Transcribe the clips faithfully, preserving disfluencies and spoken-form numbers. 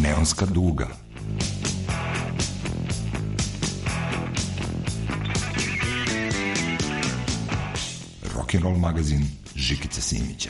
Neonska duga. Rock'n'roll magazin Žikice Simića.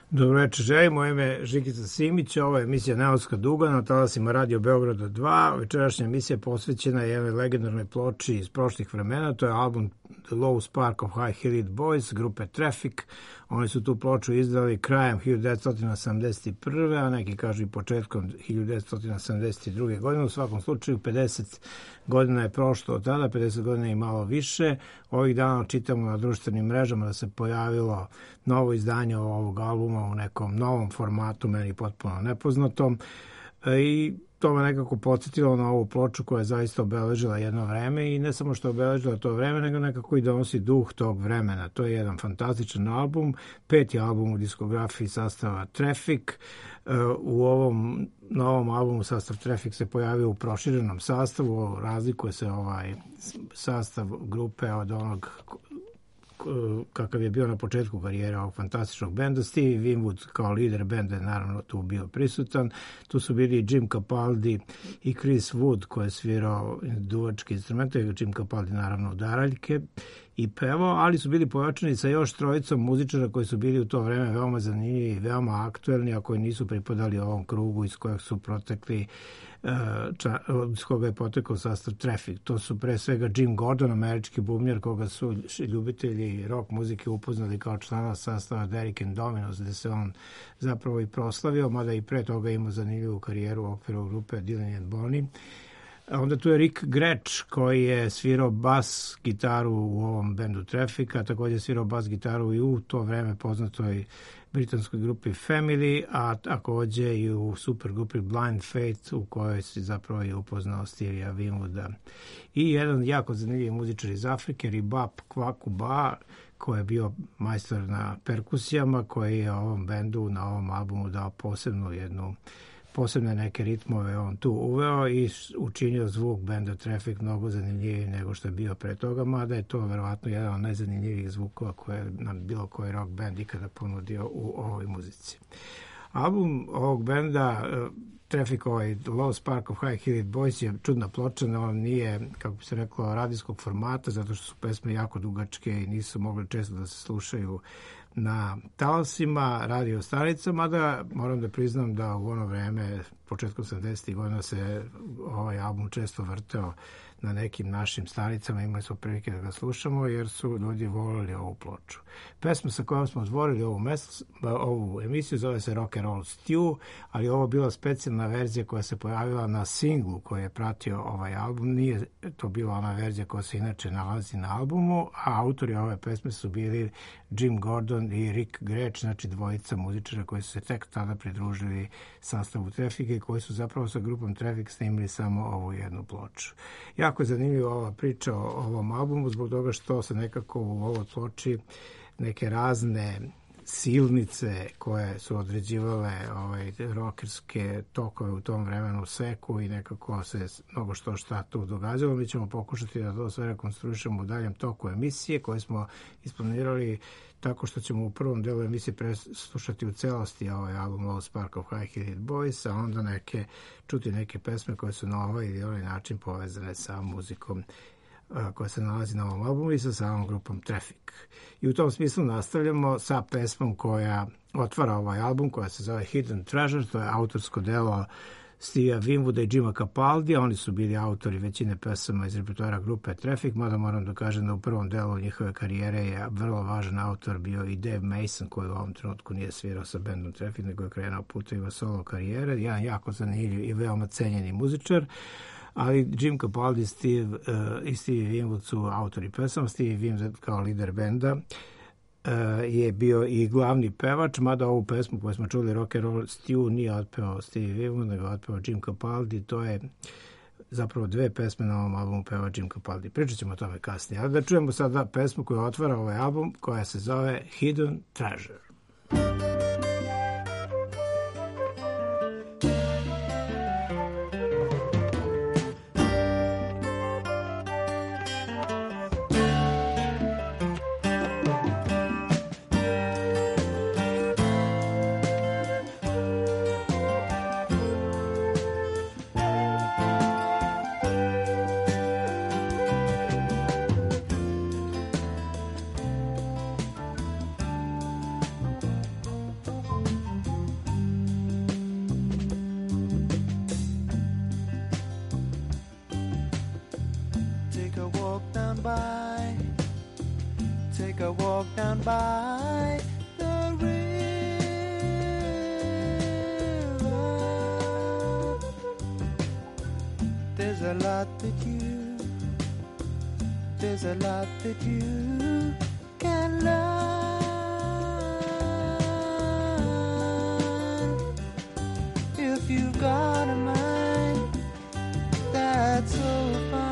Dobro večer, želim. Moje ime je Žikica Simić, ovo je emisija Neonska duga na talasima Radio Beograda dva. Večerašnja emisija posvećena je jednoj legendarnoj ploči iz prošlih vremena, to je album The Low Spark of High-Heeled Boys grupe Traffic. Oni su tu ploču izdali krajem hiljadu devetsto sedamdeset prve. a neki kažu i početkom hiljadu devetsto sedamdeset druge. godine. U svakom slučaju pedeset godina je prošlo od tada, pedeset godina i malo više. Ovih dana čitamo na društvenim mrežama da se pojavilo novo izdanje ovog albuma u nekom novom formatu, meni potpuno nepoznatom. I to me nekako podsjetilo na ovu ploču koja je zaista obeležila jedno vreme i ne samo što je obeležila to vreme, nego nekako i donosi duh tog vremena. To je jedan fantastičan album, peti album u diskografiji sastava Traffic. U ovom novom albumu sastav Traffic se pojavio u proširenom sastavu, razlikuje se ovaj sastav grupe od onog kakav je bio na početku karijere ovog fantastičnog benda. Stevie Winwood kao lider benda je naravno tu bio prisutan. Tu su bili Jim Capaldi i Chris Wood koji je svirao duvačke instrumente, Jim Capaldi naravno udaraljke i pevao, ali su bili pojačani sa još trojicom muzičara koji su bili u to vreme veoma zanimljivi i veoma aktuelni, a koji nisu pripadali ovom krugu iz kojeg su protekli iz koga je potekao sastav Traffic. To su pre svega Jim Gordon, američki bubnjar koga su ljubitelji rock muzike upoznali kao člana sastava Derek and Dominos, gde se on zapravo i proslavio, mada i pre toga imao zanimljivu karijeru u okviru grupe Dylan and Bonnie. Onda tu je Rick Gretsch koji je svirao bas gitaru u ovom bendu Traffic, a također je svirao bas gitaru i u to vreme poznatoj britanskoj grupi Family, a također i u super grupi Blind Faith u kojoj si zapravo je upoznao Stevie Winwooda. I jedan jako zanimljiv muzičar iz Afrike, Ribap Kwakuba, koji je bio majstor na perkusijama, koji je ovom bendu na ovom albumu dao posebnu jednu posebne neke ritmove on tu uveo i učinio zvuk benda Traffic mnogo zanimljiviji nego što je bio pre toga, mada je to verovatno jedan od najzanimljivijih zvukova koje je nam bilo koji rock band ikada ponudio u ovoj muzici. Album ovog benda Traffic, ovaj Low Spark of High-Heeled Boys, je čudna ploča, no on nije, kako bi se reklo, radijskog formata, zato što su pesme jako dugačke i nisu mogli često da se slušaju na talasima, radio stanicama, mada moram da priznam da u ono vreme, početkom sedamdesetih godina, se ovaj album često vrteo na nekim našim stanicama, imali smo prilike da ga slušamo jer su ljudi volili ovu ploču. Pesma sa kojom smo otvorili ovu, mes, ovu emisiju zove se Rock and Roll Stew, ali ovo je bila specijalna verzija koja se pojavila na singlu koji je pratio ovaj album. Nije to bila ona verzija koja se inače nalazi na albumu, a autori ove pesme su bili Jim Gordon i Rick Gretsch, znači dvojica muzičara koji su se tek tada pridružili sastavu Traffic i koji su zapravo sa grupom Traffic snimili samo ovu jednu ploču. Jako je zanimljiva ova priča o ovom albumu zbog toga što se nekako u ovoj ploči neke razne silnice koje su određivale ovaj, rokerske tokove u tom vremenu seku i nekako se mnogo što šta tu događalo. Mi ćemo pokušati da to sve rekonstruišemo u daljem toku emisije koje smo isplanirali tako što ćemo u prvom delu emisije preslušati u celosti ovaj album Low Spark of High-Heeled Boys, a onda neke, čuti neke pesme koje su na ovaj ili onaj način povezane sa muzikom koja se nalazi na ovom albumu i sa samom grupom Traffic. I u tom smislu nastavljamo sa pesmom koja otvara ovaj album, koja se zove Hidden Treasure. To je autorsko delo Stevie Winwooda i Jima Capaldi. Oni su bili autori većine pesama iz repertoara grupe Traffic, mada moram da kažem da u prvom delu njihove karijere je vrlo važan autor bio i Dave Mason, koji u ovom trenutku nije svirao sa bandom Traffic, nego je krenuo putevima solo karijere. Jedan jako zanimljiv i veoma cenjeni muzičar. Ali Jim Capaldi Steve, uh, i Stevie Winwood su autori pesama. Stevie Winwood kao lider benda uh, je bio i glavni pevač, mada ovu pesmu koju smo čuli Rock and Roll Stew nije otpeo Stevie Winwood, nego otpeo Jim Capaldi. To je zapravo dve pesme na ovom albumu peva Jim Capaldi. Pričat ćemo o tome kasnije. Ali da čujemo sada pesmu koja otvara ovaj album, koja se zove Hidden Treasure. I walk down by the river. There's a lot that you, there's a lot that you can learn if you've got a mind that's so fun.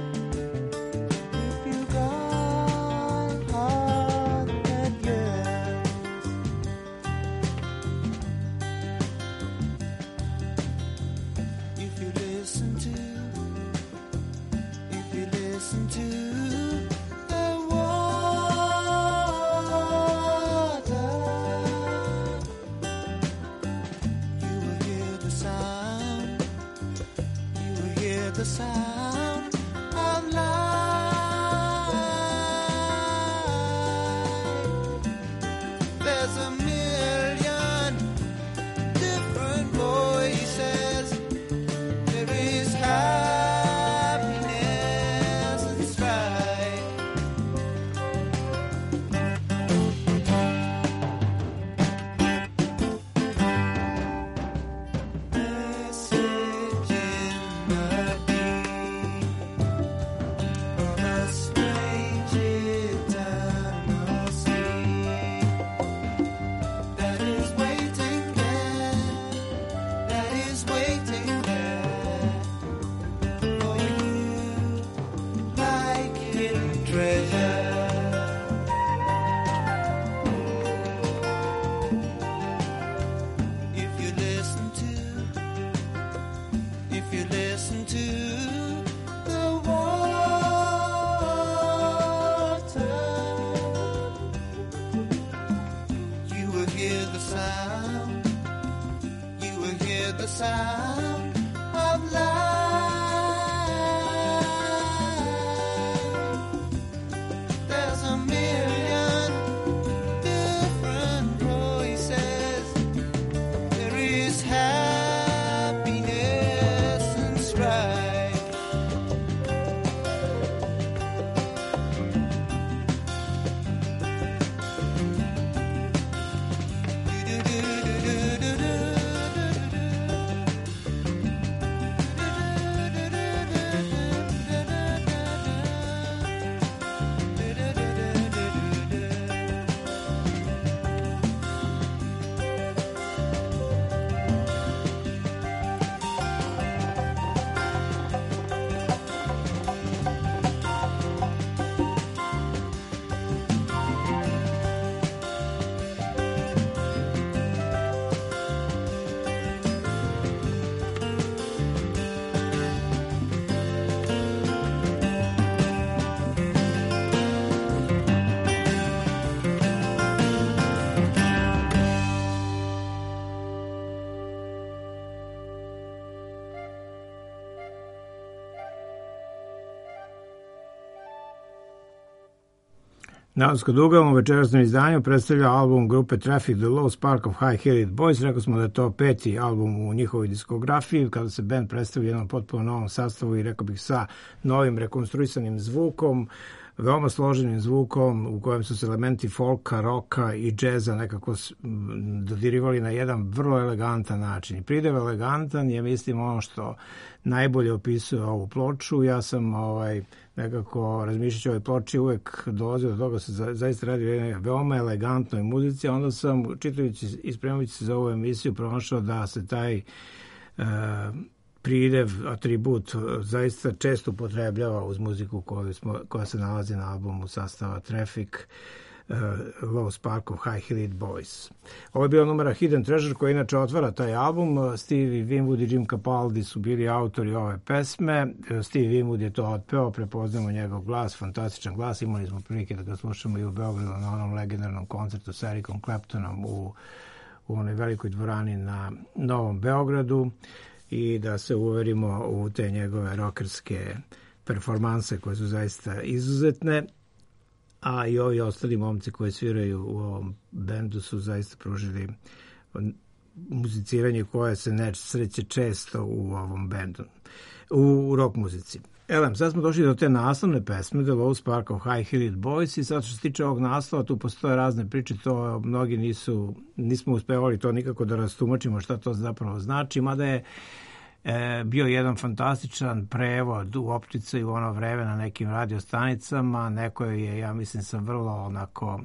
The sound of life. There's a million different voices. There is happiness and strife. Message in the sound of life. There's a million different voices. There is happiness and strife. Navonska duga u večerasnom izdanju predstavlja album grupe Traffic, The Low Spark of High-Heeled Boys. Rekao smo da je to peti album u njihovoj diskografiji, kada se band predstavlja u jednom potpuno novom sastavu i rekao bih sa novim rekonstruisanim zvukom, veoma složenim zvukom u kojem su se elementi folka, roka i džeza nekako dodirivali na jedan vrlo elegantan način. I pridev elegantan je, mislim, ono što najbolje opisuje ovu ploču. Ja sam ovaj, nekako razmišljajući o ovoj ploči uvek dolazio do toga se za, zaista radi o jednoj veoma elegantnoj muzici, a onda sam, čitajući i spremajući se za ovu emisiju, pronašao da se taj uh, pridev, atribut zaista često upotrebljava uz muziku koju smo, koja se nalazi na albumu sastava Traffic, uh, Low Spark of High-Heeled Boys. Ovo je bio numera Hidden Treasure koja inače otvara taj album. Stevie Winwood i Jim Capaldi su bili autori ove pesme. Stevie Winwood je to otpeo, prepoznamo njegov glas, fantastičan glas. Imali smo prilike da ga slušamo i u Beogradu na onom legendarnom koncertu sa Ericom Claptonom u, u onoj velikoj dvorani na Novom Beogradu i da se uverimo u te njegove rokerske performanse koje su zaista izuzetne. A i ovi ostali momci koji sviraju u ovom bendu su zaista pružili muziciranje koje se ne sreće često u ovom bendu, u rock muzici. Elem, sad smo došli do te naslovne pesme, The Low Spark of High-Heeled Boys, i sad što se tiče ovog naslova, tu postoje razne priče, to mnogi nisu, nismo uspevali to nikako da rastumačimo šta to zapravo znači, mada je e, bio jedan fantastičan prevod u optici u ono vreme na nekim radiostanicama, neko je, ja mislim, sam vrlo onako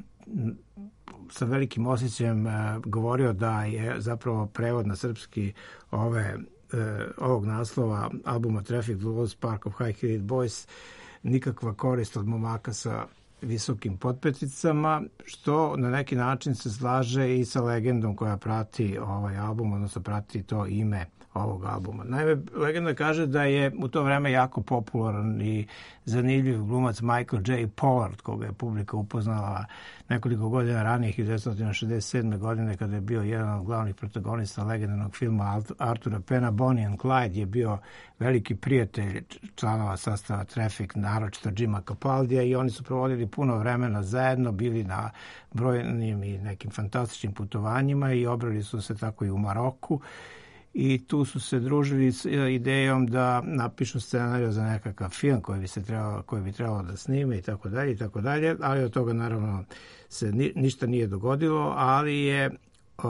sa velikim osjećajem e, govorio da je zapravo prevod na srpski ove ovog naslova albuma Traffic, The Low Spark of High-Heeled Boys nikakva korist od momaka sa visokim potpeticama, što na neki način se slaže i sa legendom koja prati ovaj album, odnosno prati to ime ovog albuma. Naime, legenda kaže da je u to vreme jako popularan i zanimljiv glumac Michael J. Pollard, koga je publika upoznala nekoliko godina ranije, hiljadu devetsto šezdeset sedme. godine, kada je bio jedan od glavnih protagonista legendarnog filma Artura Pena. Bonnie and Clyde je bio veliki prijatelj članova sastava Traffic, naročito Jima Capaldija, i oni su provodili puno vremena zajedno, bili na brojnim i nekim fantastičnim putovanjima i obrali su se tako i u Maroku. I tu su se družili s idejom da napišu scenariju za nekakav film koji bi se trebalo, koji bi trebalo da snime i tako dalje i tako dalje, ali od toga naravno se ni, ništa nije dogodilo, ali je uh,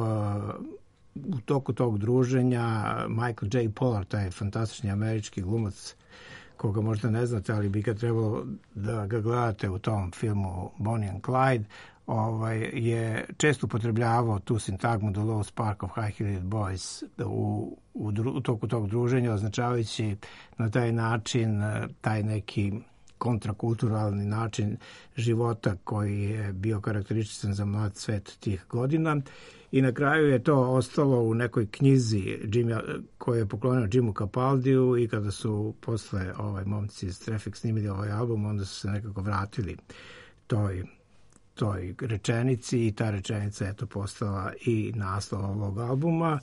u toku tog druženja Michael J. Pollard, taj fantastični američki glumac koga možda ne znate, ali bi ga trebalo da ga gledate u tom filmu Bonnie and Clyde, ovaj, je često upotrebljavao tu sintagmu The Low Spark of High-Heeled Boys u, u, dru, u toku tog druženja, označavajući na taj način taj neki kontrakulturalni način života koji je bio karakterističan za mlad svet tih godina. I na kraju je to ostalo u nekoj knjizi Jimmy, koju je poklonio Jimu Capaldiju, i kada su posle ovaj, momci iz Traffic snimili ovaj album, onda su se nekako vratili toj toj rečenici, i ta rečenica je to postala i naslov ovog albuma.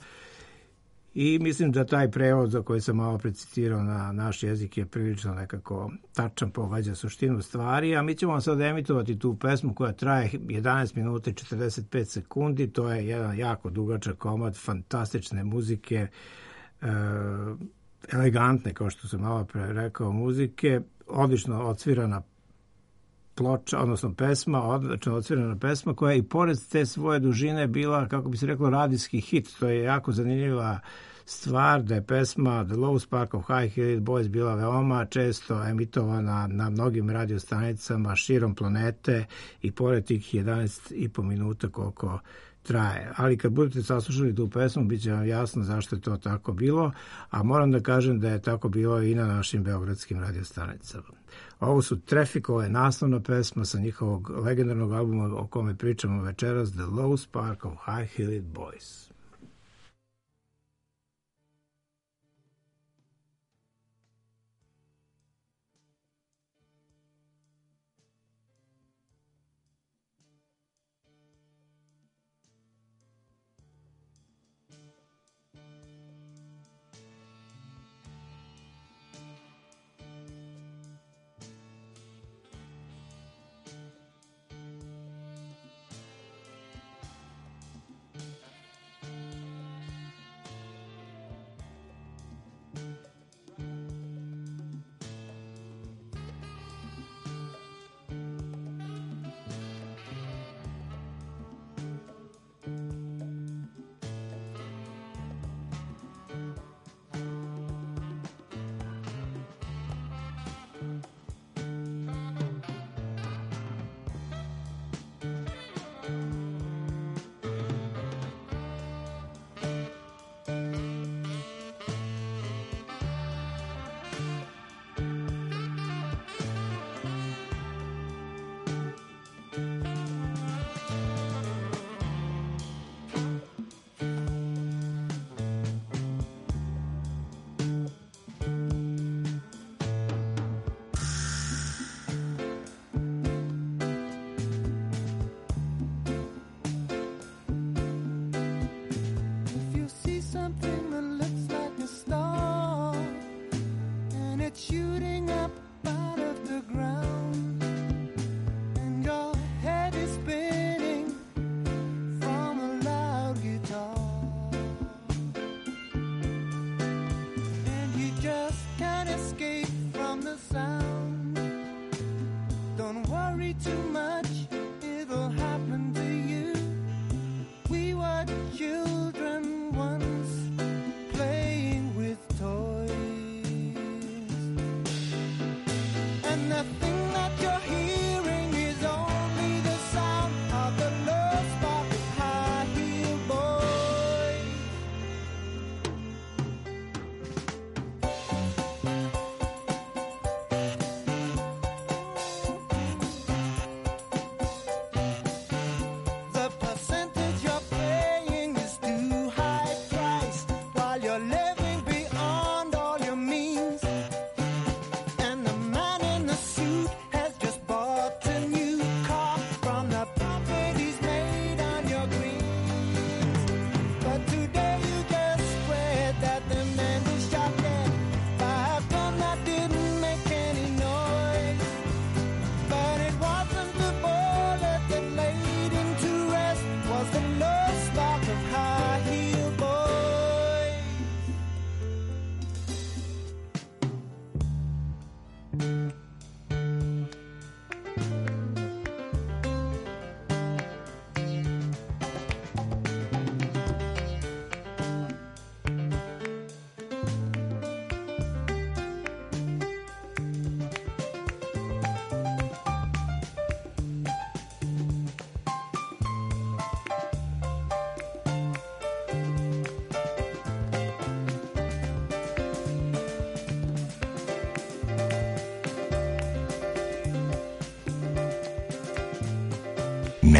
I mislim da taj prevod za koji sam malo precitirao na naš jezik je prilično nekako tačan, pogađa suštinu stvari, a mi ćemo sad emitovati tu pesmu koja traje jedanaest minuta i četrdeset pet sekundi. To je jedan jako dugačak komad fantastične muzike, e, elegantne, kao što sam malo pre rekao, muzike, odlično odsvirana ploča, odnosno pesma, odlično odsvirana pesma, koja i pored te svoje dužine bila, kako bi se reklo, radijski hit. To je jako zanimljiva stvar, da je pesma The Low Spark of High-Heeled Boys bila veoma često emitovana na mnogim radiostanicama širom planete i pored tih jedanaest i po minuta koliko traje. Ali kad budete saslušali tu pesmu, bit će vam jasno zašto je to tako bilo, a moram da kažem da je tako bilo i na našim beogradskim radiostanicama. Ovo su Traffic, ovo je naslovna pesma sa njihovog legendarnog albuma o kome pričamo večeras, The Low Spark of High-Heeled Boys.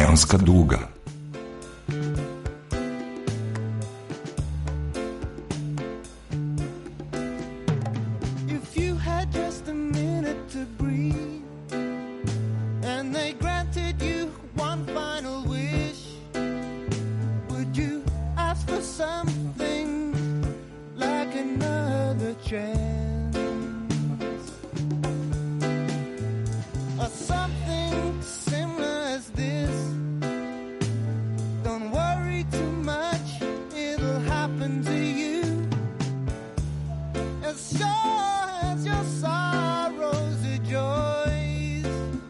Neonska duga. If you had just a minute to breathe, and they granted you one final wish, would you ask for something like another chance? Or something similar as this? Don't worry too much, it'll happen to you. As sure as your sorrows are joys.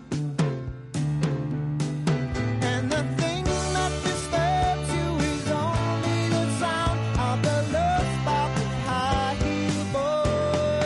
And the thing that disturbs you is only the sound of the love spark of high heel boys.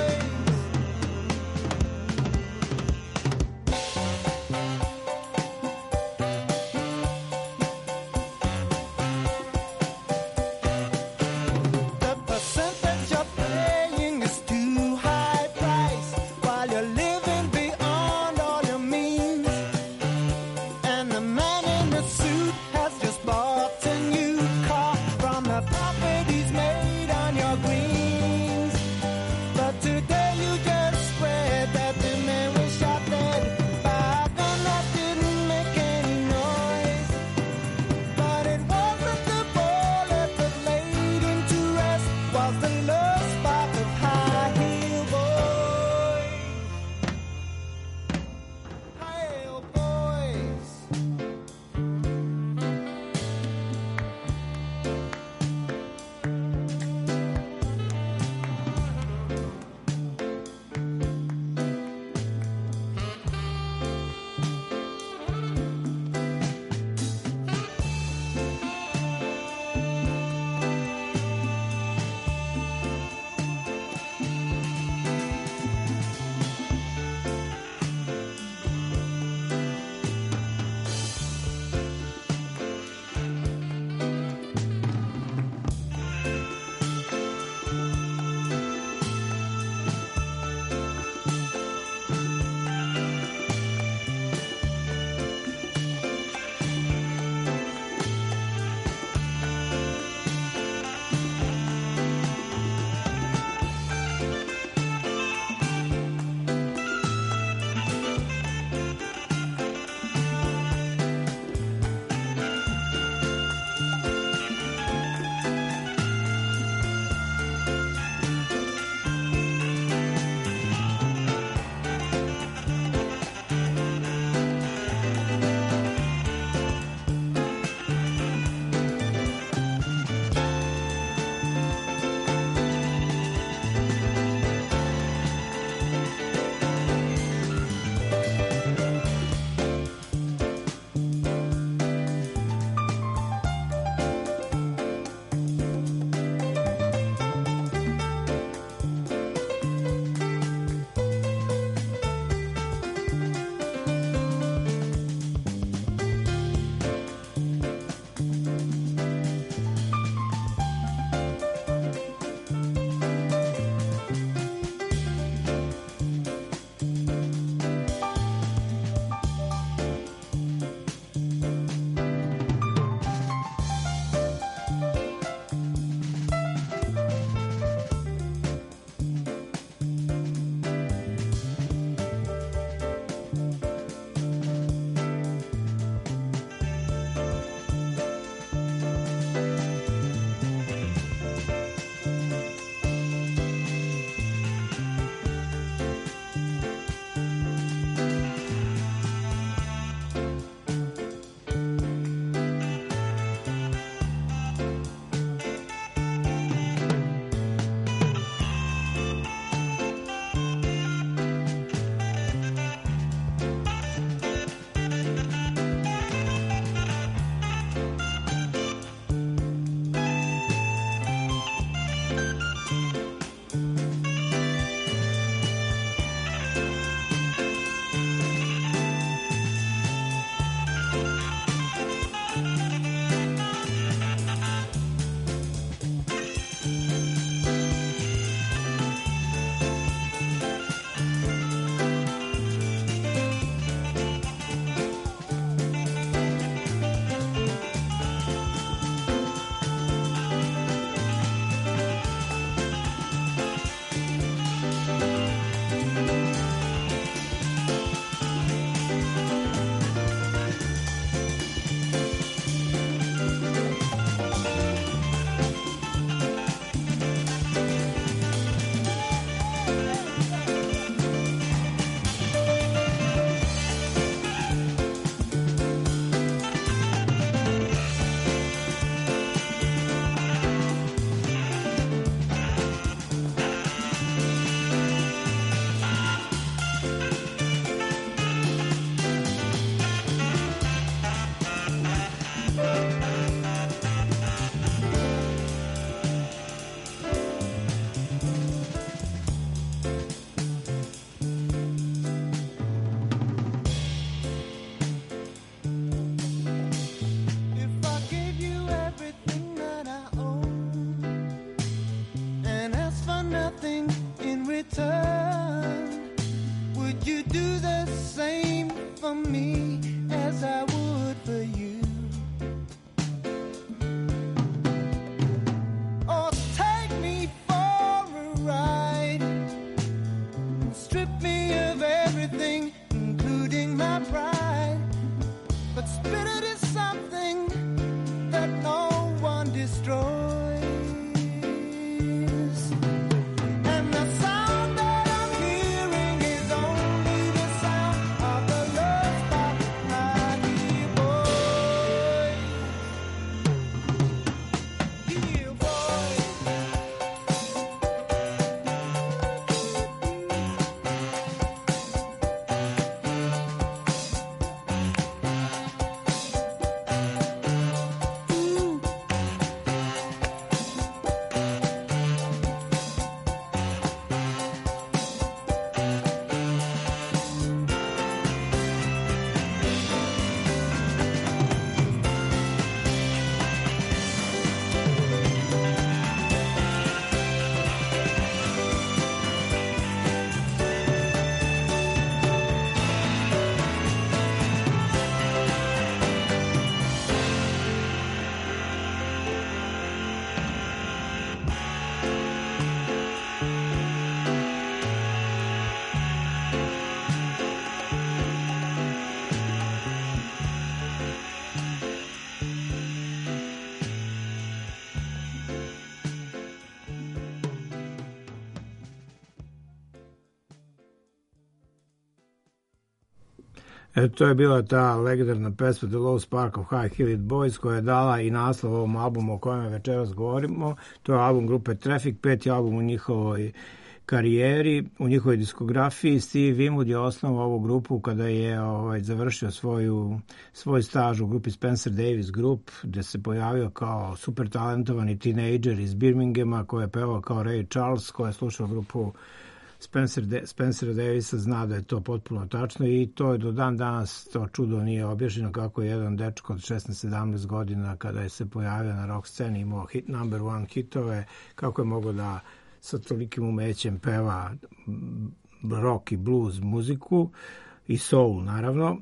E, to je bila ta legendarna pesma The Low Spark of High-Heeled Boys koja je dala i naslov ovom albumu o kojem večeras govorimo. To je album grupe Traffic, peti album u njihovoj karijeri, u njihovoj diskografiji. Steve Winwood je osnovao ovu grupu kada je ovaj, završio svoju, svoj staž u grupi Spencer Davis Group, gde se pojavio kao super talentovani tinejdžer iz Birminghama koji je pevao kao Ray Charles, koji je slušao grupu Spencer, De, Spencer Davisa, zna da je to potpuno tačno i to je do dan danas to čudo nije objašnjeno kako je jedan dečko od šesnaest sedamnaest godina kada je se pojavio na rock sceni imao hit, number one hitove, kako je mogao da sa tolikim umećem peva rock i blues muziku i soul naravno.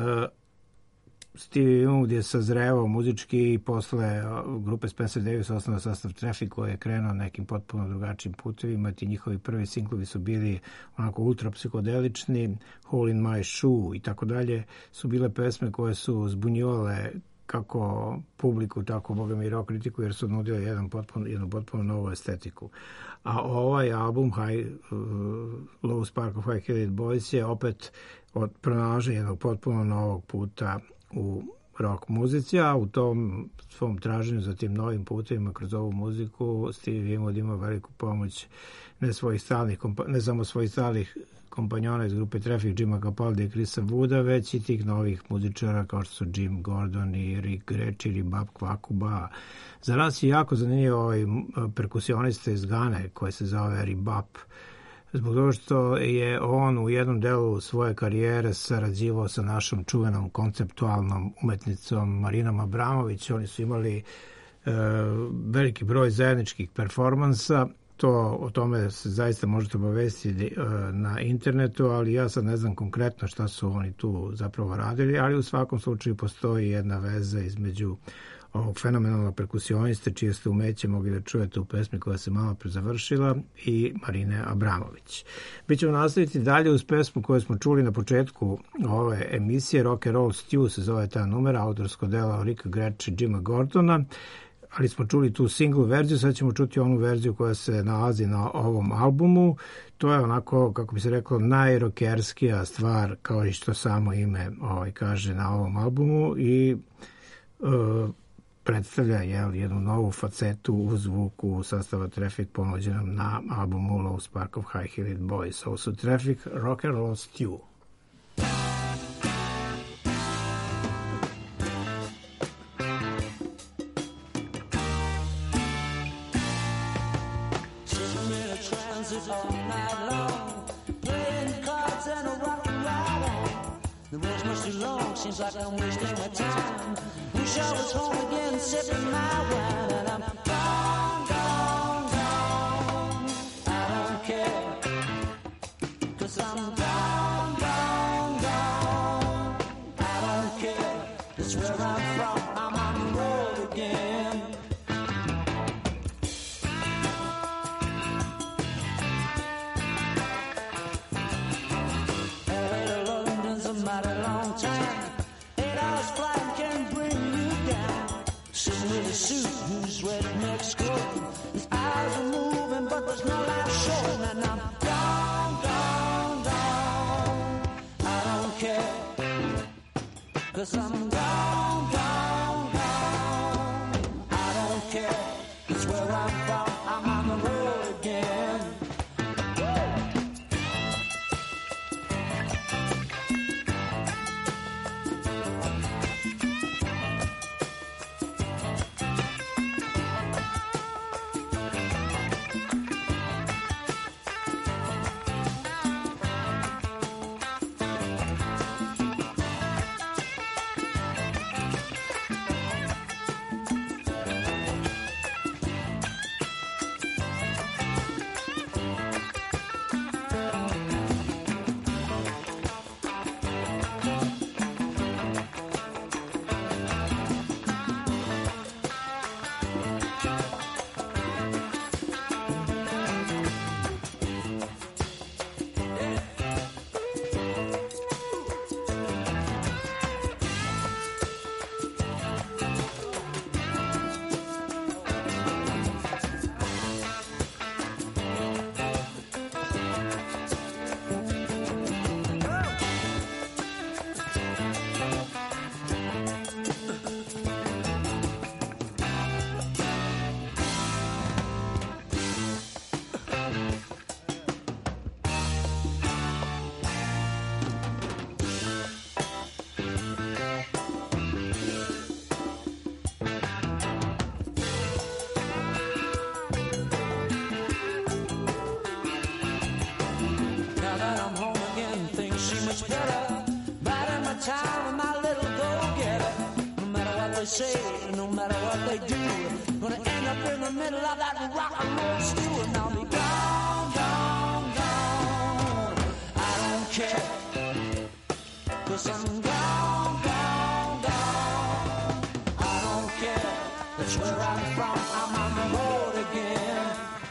Stevie Winwood je sazrevao muzički i posle grupe Spencer Davis osnovao sastav Traffic koji je krenuo nekim potpuno drugačijim putevima. Ti njihovi prvi singlovi su bili onako ultra psihodelični, Hole in My Shoe i tako dalje, su bile pesme koje su zbunjivale kako publiku, tako boga mi rock kritiku, jer su nudile jedan potpuno, jednu potpuno novu estetiku. A ovaj album High, uh, Low Spark of High-Heeled Boys je opet od pronalaženja jednog potpuno novog puta u rock muzici, a u tom svom traženju za tim novim putevima kroz ovu muziku Stevie Winwood ima veliku pomoć ne, svojih stalnih, ne samo svojih stalnih kompanjona iz grupe Traffic, Jima Capaldi i Chrisa Wooda, već i tih novih muzičara kao što su Jim Gordon i Rick Gretschir i Bob Kvakuba. Za nas je jako zanimljiv ovaj perkusionista iz Gane koji se zove Rebop, zbog toga što je on u jednom delu svoje karijere sarađivao sa našom čuvenom konceptualnom umetnicom Marinom Abramović. Oni su imali e, veliki broj zajedničkih performansa. To, o tome se zaista možete obavestiti e, na internetu, ali ja sad ne znam konkretno šta su oni tu zapravo radili, ali u svakom slučaju postoji jedna veza između ovog fenomenalnog perkusioniste, čije ste umeće mogli da čujete u pesmi koja se malo pre završila, i Marine Abramović. Mi ćemo nastaviti dalje uz pesmu koju smo čuli na početku ove emisije, Rock and Roll Stew se zove ta numera, autorsko delo Ricka Gretschira i Jima Gordona, ali smo čuli tu single verziju, sad ćemo čuti onu verziju koja se nalazi na ovom albumu. To je onako, kako bi se reklo, najrokerskija stvar, kao i što samo ime ovaj, kaže na ovom albumu, i uh, predstavlja jel, jednu novu facetu u zvuku sastava Traffic ponuđenom na albumu Low Spark of High-Heeled Boys. Ovo su Traffic, Rock and Roll Stew. Seems like I'm wasting my time. Wish I was home again, sipping my wine, and I'm gone, gone, gone. I don't care, 'cause I'm gone, gone, gone. I don't care, it's where I'm from, I'm on the road again. L A to London's a mighty long time. With a suit whose redneck's coat. His eyes are moving, but there's no life showing. And I'm gone, gone, gone. I don't care, 'cause I'm gone, gone, gone. I don't care, it's where I'm from, I'm on the road again. much better. Biding my time with my little go-getter. No matter what they say, no matter what they do, gonna end up in the middle of that rock and roll stew, and I'll be gone, gone, gone. I don't care, 'cause I'm gone, gone, gone. I don't care, that's where I'm from, I'm on the road again.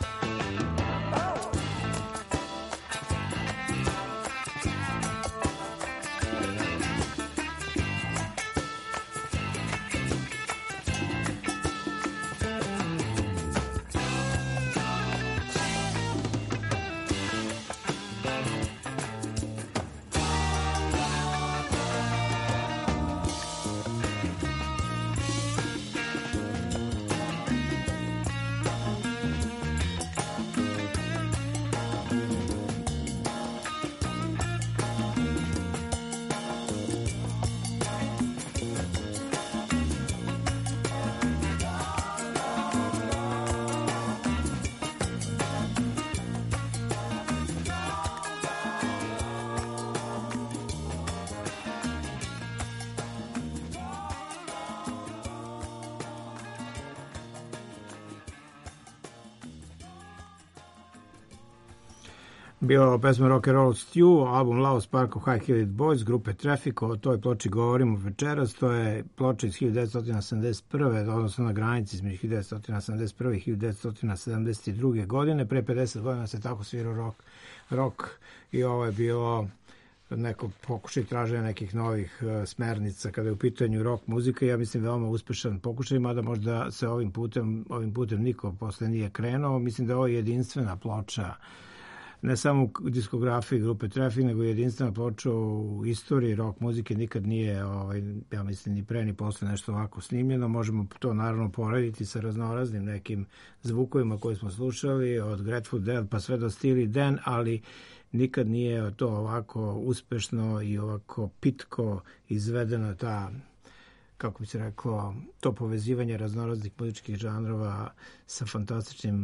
Bio pesma Rock and Roll Stew, album Lao Spark of High-Heeled Boys, grupe Traffic. O toj ploči govorimo večeras. To je ploča iz hiljadu devetsto sedamdeset prve, odnosno na granici između hiljadu devetsto sedamdeset prve i hiljadu devetsto sedamdeset druge. godine. Pre pedeset godina se tako svirao rock, rock i ovo je bilo neko pokušaj traženja nekih novih uh, smernica kada je u pitanju rock muzika. Ja mislim veoma uspešan pokušaj, mada možda se ovim putem, ovim putem niko posle nije krenuo. Mislim da ovo je jedinstvena ploča, ne samo u diskografiji grupe Traffic, nego jedinstvena ploča u istoriji rock muzike. Nikad nije, ovaj, ja mislim, ni pre ni posle nešto ovako snimljeno. Možemo to naravno porediti sa raznoraznim nekim zvukovima koje smo slušali, od Grateful Dead pa sve do Steely Dan, ali nikad nije to ovako uspešno i ovako pitko izvedena ta, kako bi se reklo, to povezivanje raznoraznih muzičkih žanrova sa fantastičnim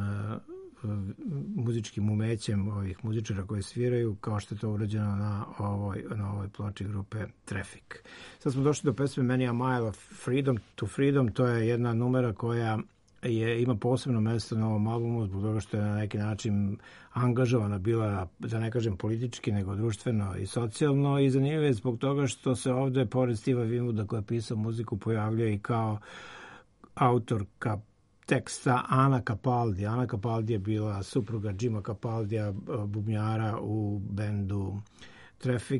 muzičkim umećem ovih muzičara koji sviraju, kao što je to urađeno na ovoj, na ovoj ploči grupe Traffic. Sad smo došli do pesme Many a Mile of Freedom to Freedom. To je jedna numera koja je, ima posebno mesto na ovom albumu zbog toga što je na neki način angažovana bila, da ne kažem politički, nego društveno i socijalno, i zanimljivo je zbog toga što se ovde, pored Steve'a Winwooda koji je pisao muziku, pojavljuje i kao autorka teksta Ana Capaldi. Ana Capaldi je bila supruga Jima Capaldija, bubnjara u bendu Traffic.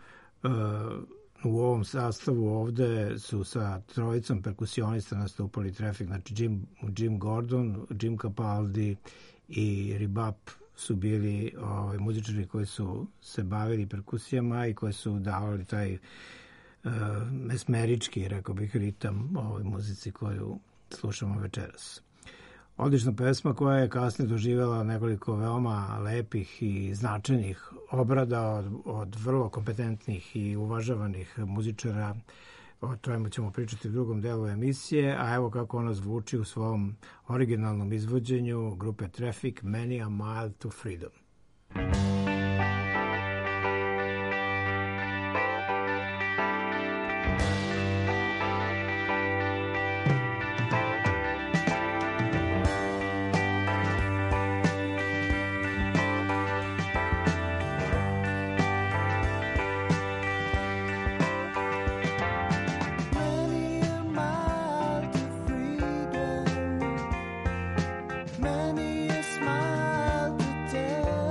U ovom sastavu ovde su sa trojicom perkusionista nastupali Traffic, znači Jim, Jim Gordon, Jim Capaldi i Rebop su bili ovaj, muzičari koji su se bavili perkusijama i koji su davali taj uh, mesmerički, rekao bih, ritam ovoj muzici koju slušamo večeras. Odlična pesma koja je kasnije doživjela nekoliko veoma lepih i značajnih obrada od, od vrlo kompetentnih i uvažavanih muzičara. O tome ćemo pričati u drugom delu emisije, a evo kako ona zvuči u svom originalnom izvođenju grupe Traffic, Many a Mile to Freedom. Many a smile to tell.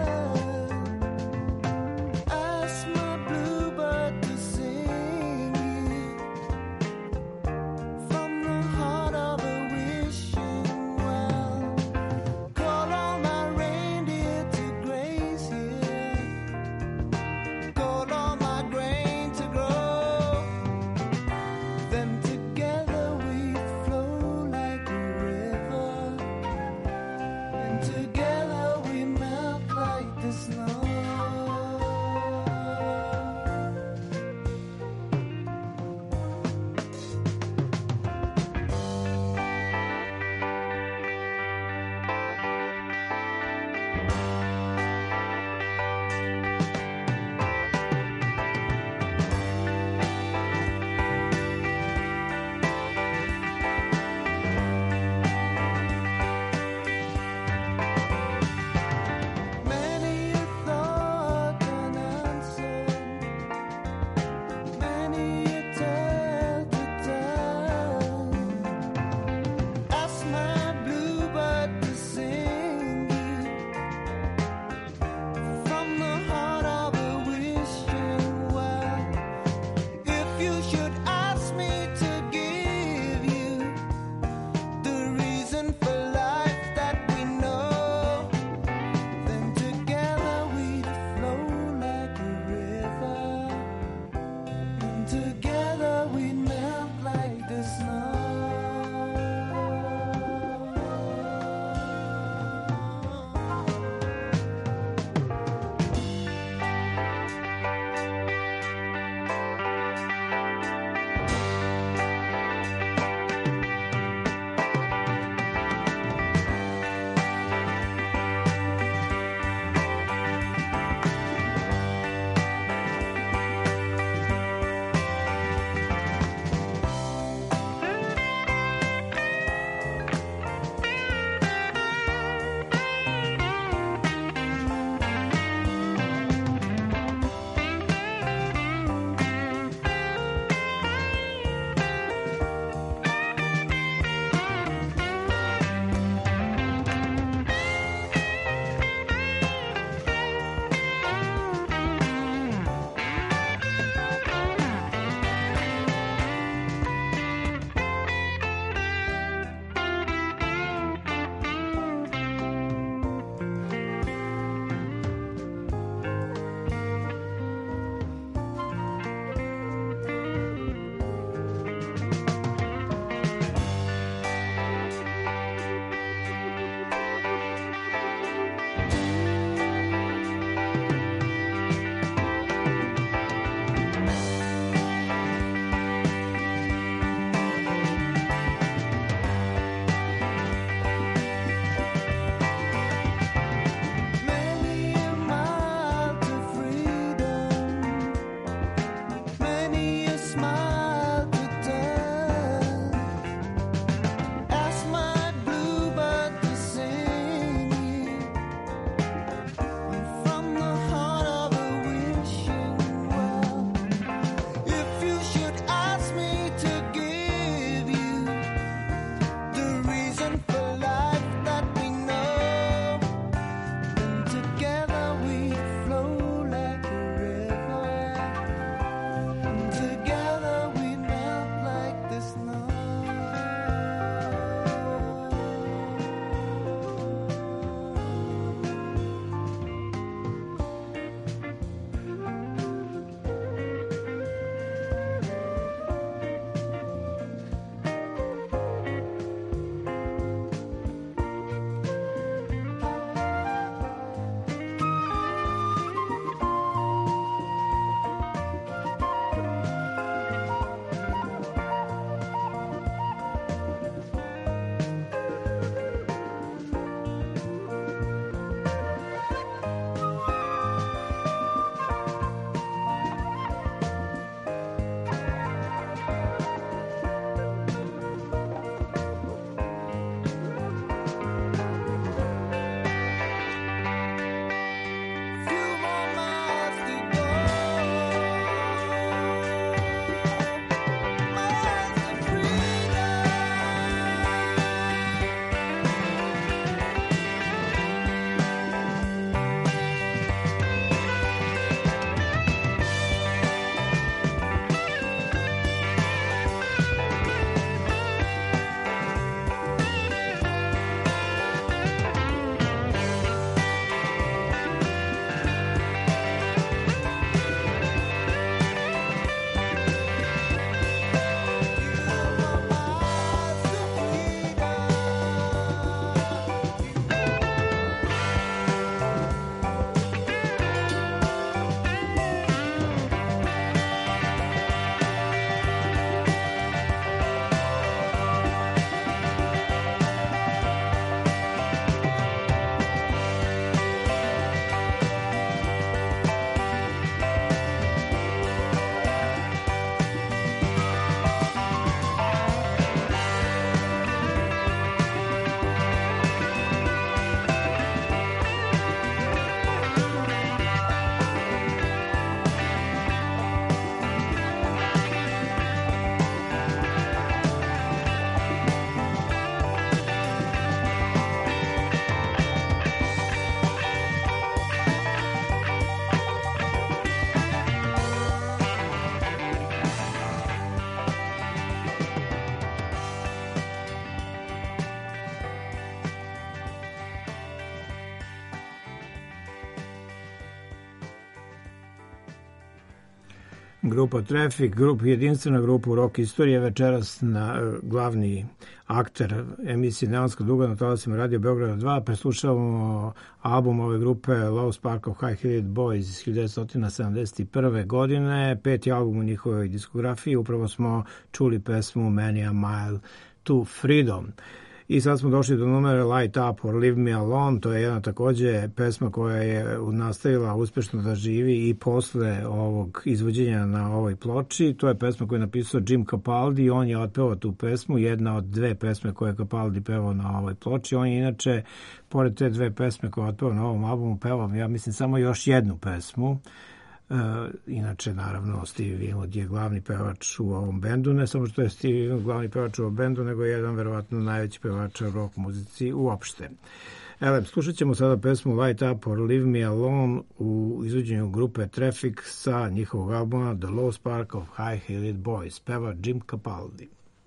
Grupa Traffic, grup, jedinstvena grupa u rock istorije, večeras na glavni akter emisije Neonska duga na talasima Radio Beograda dva. Preslušavamo album ove grupe Low Spark of High-Heeled Boys iz hiljadu devetsto sedamdeset prve. godine, peti album u njihovoj diskografiji. Upravo smo čuli pesmu Many a Mile to Freedom. I sad smo došli do numera Light Up or Leave Me Alone. To je jedna takođe pesma koja je nastavila uspešno da živi i posle ovog izvođenja na ovoj ploči. To je pesma koju je napisao Jim Capaldi. On je otpevao tu pesmu, jedna od dve pesme koje je Capaldi pevao na ovoj ploči. On je inače, pored te dve pesme koje je otpevao na ovom albumu, pevao, ja mislim, samo još jednu pesmu. Uh, inače, naravno, Stevie Winwood je glavni pevač u ovom bendu, ne samo što je Stevie Winwood glavni pevač u ovom bendu, nego je jedan verovatno najveći pevač u rock muzici uopšte. Ele, slušat ćemo sada pesmu Light Up or Leave Me Alone u izvođenju grupe Traffic sa njihovog albuma The Low Spark of High-Heeled Boys. Peva Jim Capaldi.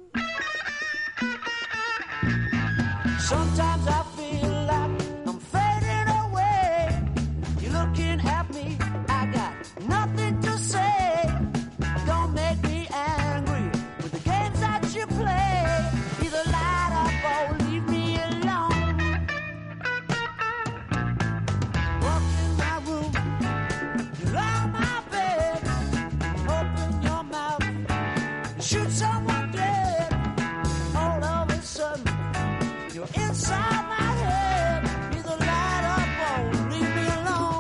Sometimes I feel like I'm fading away. You're looking at me, I got nothing to say. Don't make me angry with the games that you play. Either light up or leave me alone. Walk in my room, you lie on my bed. Open your mouth, shoot someone dead. All of a sudden, you're inside my head. Either light up or leave me alone.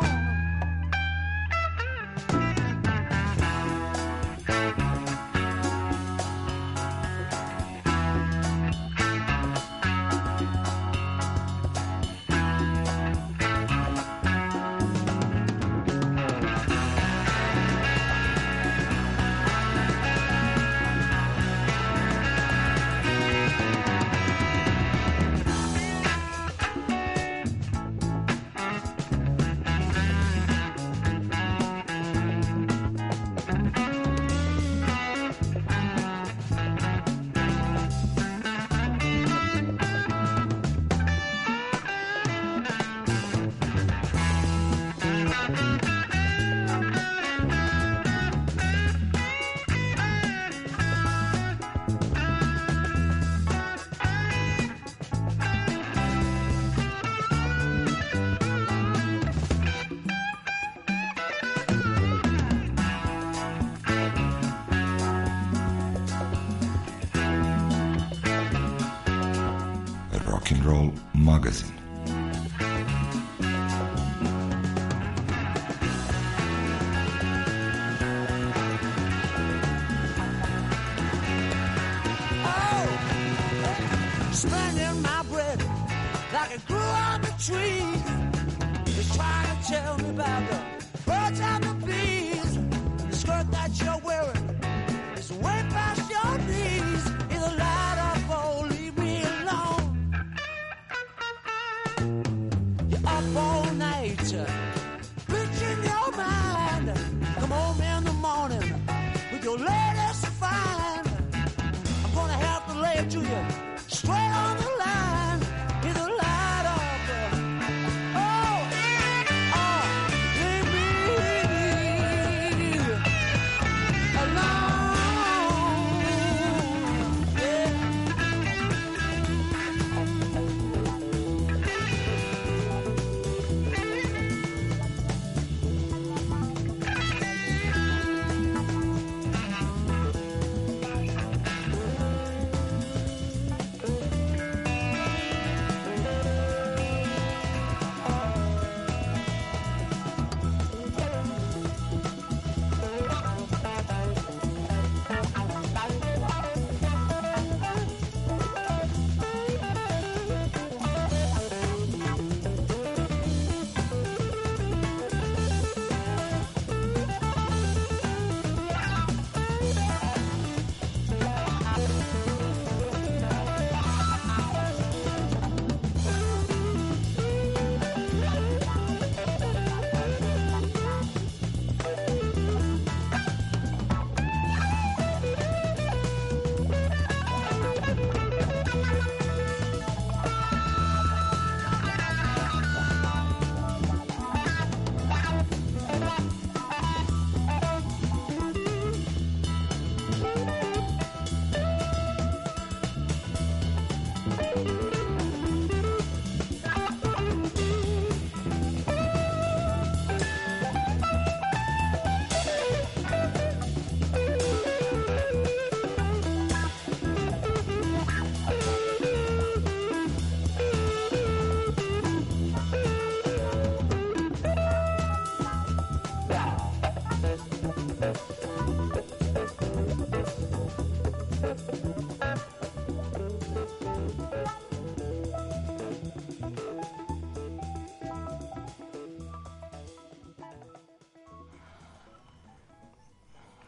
Rock and Roll magazin. Spending my bread like it grew on the tree. It's trying to tell me about the birds and the bees. And the skirt that you're wearing is way past your knees. Either light up or leave me alone. You're up all night, bitching your mind. Come home in the morning with your latest find. I'm gonna have to lay it to you straight on the line, either light up or, oh, oh, leave me alone, yeah.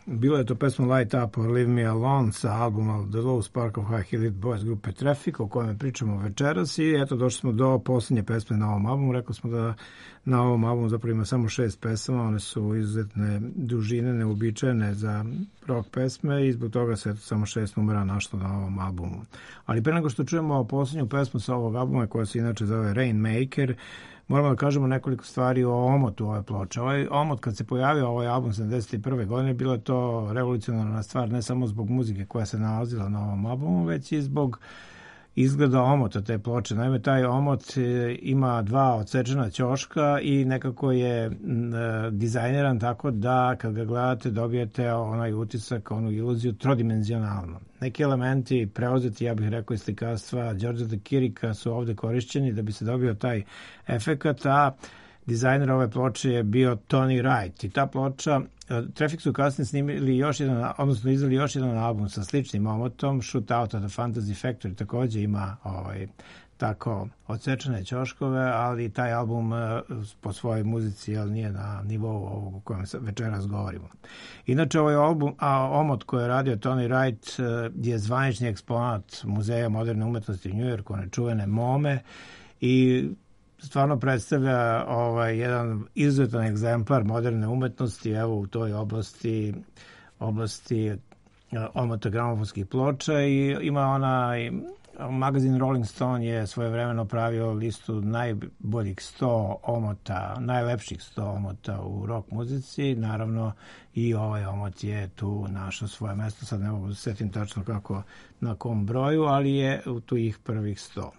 Bila je to pesma Light Up or Leave Me Alone sa albuma The Low Spark of High-Heeled Boys grupe Traffic, o kojem pričamo večeras, i eto došli smo do posljednje pesme na ovom albumu. Rekli smo da na ovom albumu zapravo ima samo šest pesama, one su izuzetne dužine, neobičajene za rock pesme i zbog toga se eto samo šest numera našlo na ovom albumu. Ali pre nego što čujemo posljednju pesmu sa ovog albuma, koja se inače zove Rainmaker, moramo da kažemo nekoliko stvari o omotu ove ploče. Ovaj omot, kad se pojavio ovaj album sedamdeset prve godine, bilo je to revolucionarna stvar, ne samo zbog muzike koja se nalazila na ovom albumu, već i zbog izgleda omota te ploče. Naime, taj omot ima dva odsečena ćoška i nekako je dizajniran tako da kad ga gledate dobijete onaj utisak, onu iluziju trodimenzionalno. Neki elementi preuzeti, ja bih rekao, iz slikarstva Đorđa de Kirika su ovde korišćeni da bi se dobio taj efekat, a dizajner ove ploče je bio Tony Wright. I ta ploča, Traffic su kasnije snimili još jedan, odnosno izdali još jedan album sa sličnim omotom, Shoot Out of the Fantasy Factory, takođe ima ovaj, tako odsečene ćoškove, ali taj album po svojoj muzici jel, nije na nivou ovog o kojem večeras govorimo. Inače, ovaj album, a omot koji je radio Tony Wright je zvanični eksponat Muzeja moderne umetnosti u Njujorku, one čuvene MoME, i stvarno predstavlja ovaj, jedan izuzetan egzemplar moderne umetnosti, evo u toj oblasti, oblasti omota gramofonskih ploča, i ima onaj magazin Rolling Stone je svojevremeno pravio listu najboljih sto omota, najlepših sto omota u rock muzici. Naravno i ovaj omot je tu našao svoje mesto, sad ne mogu da se setim tačno kako, na kom broju, ali je u tu ih prvih sto.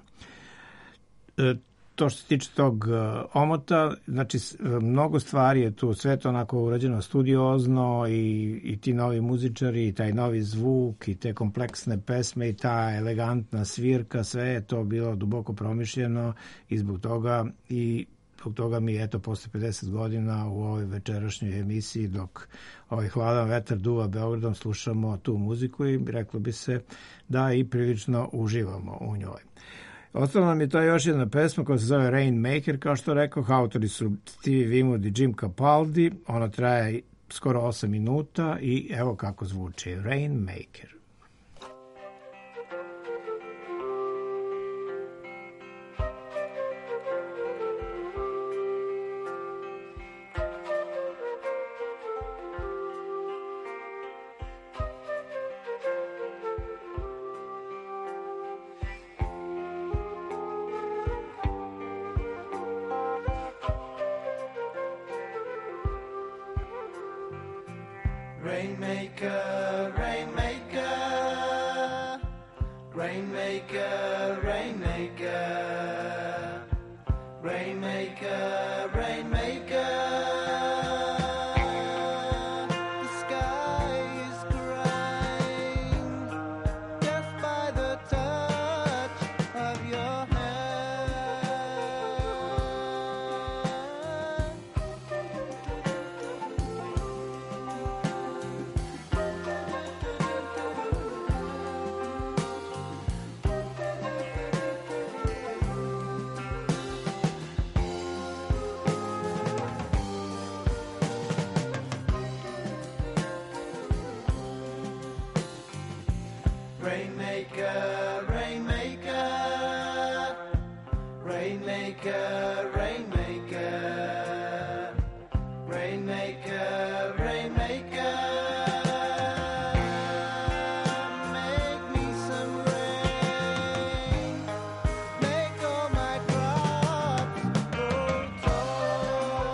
E, To što se tiče tog omota, znači mnogo stvari je tu, sve to onako urađeno studiozno, i, i ti novi muzičari, i taj novi zvuk, i te kompleksne pesme, i ta elegantna svirka, sve je to bilo duboko promišljeno, i zbog toga i zbog toga mi eto posle pedeset godina u ovoj večerašnjoj emisiji, dok ovaj hladan vetar duva Beogradom, slušamo tu muziku i reklo bi se da i prilično uživamo u njoj. Ostala nam je to još jedna pesma koja se zove Rainmaker, kao što rekao, autori su Stevie Winwood i Jim Capaldi, ona traje skoro osam minuta i evo kako zvuči, Rainmaker. Rainmaker, rainmaker, rainmaker, rainmaker, rainmaker, rainmaker. The sky is crying just by the touch of your Rainmaker, rainmaker, rainmaker, rainmaker, rainmaker, rainmaker. Make me some rain, make all my crops grow tall.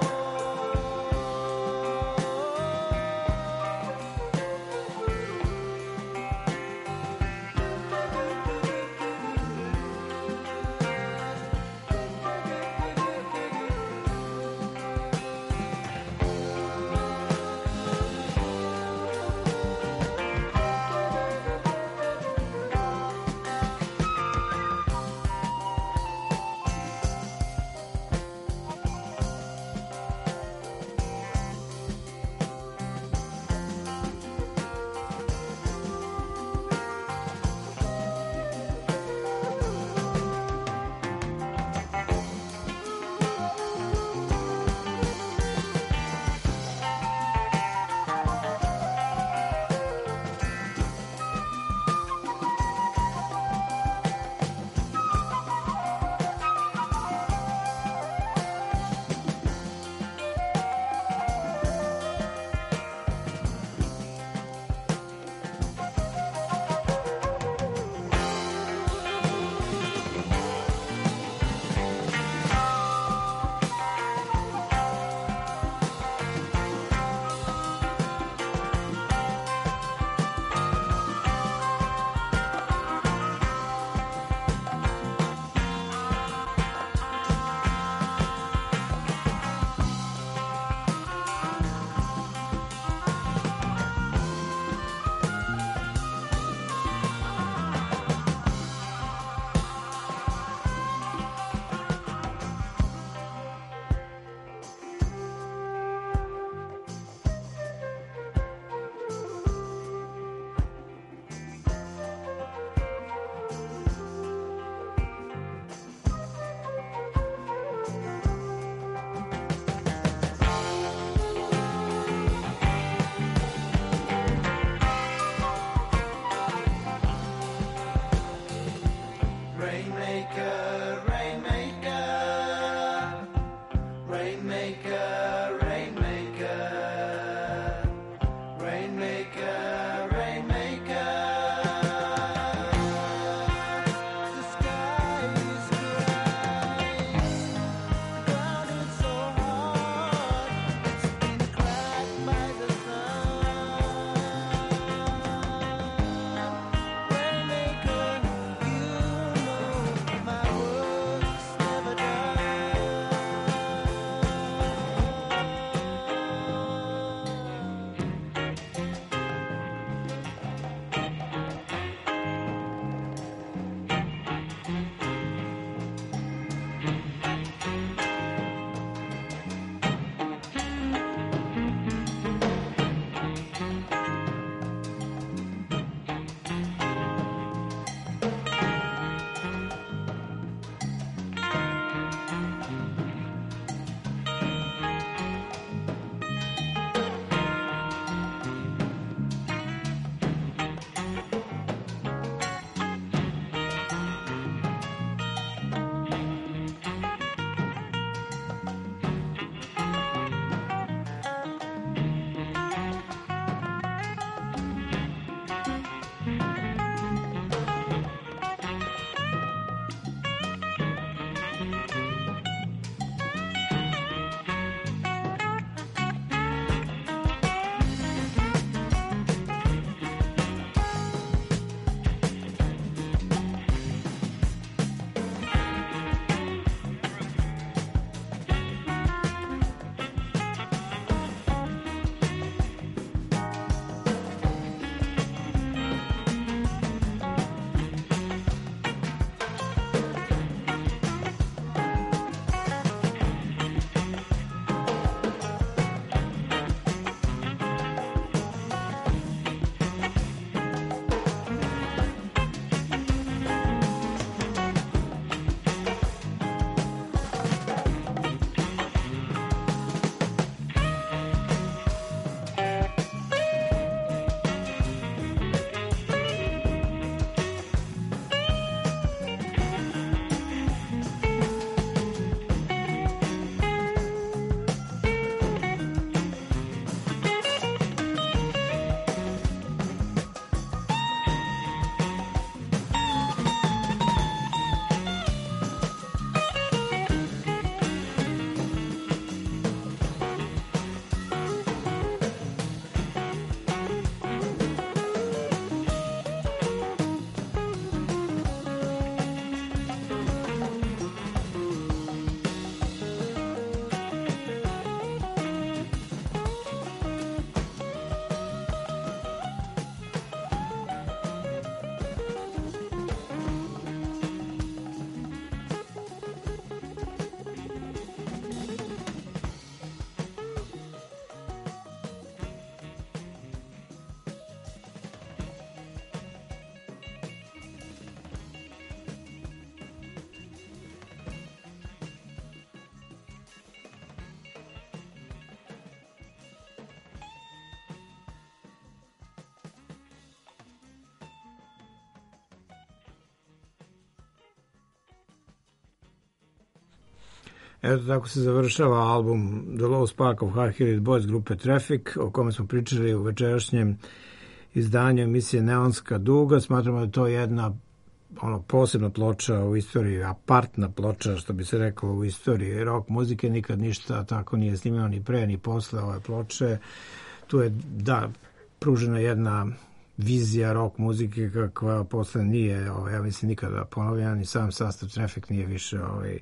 Eto, tako se završava album The Low Spark of Hard-Headed Boys grupe Traffic, o kome smo pričali u večerašnjem izdanju emisije Neonska duga. Smatramo da je to jedna ono, posebna ploča u istoriji, apartna ploča, što bi se reklo u istoriji rock muzike. Nikad ništa tako nije snimano ni pre, ni posle ove ploče. Tu je, da, pružena jedna vizija rock muzike kakva posle nije, ovaj, ja mislim, nikada ponovljena, ni sam sastav Traffic nije više ovaj,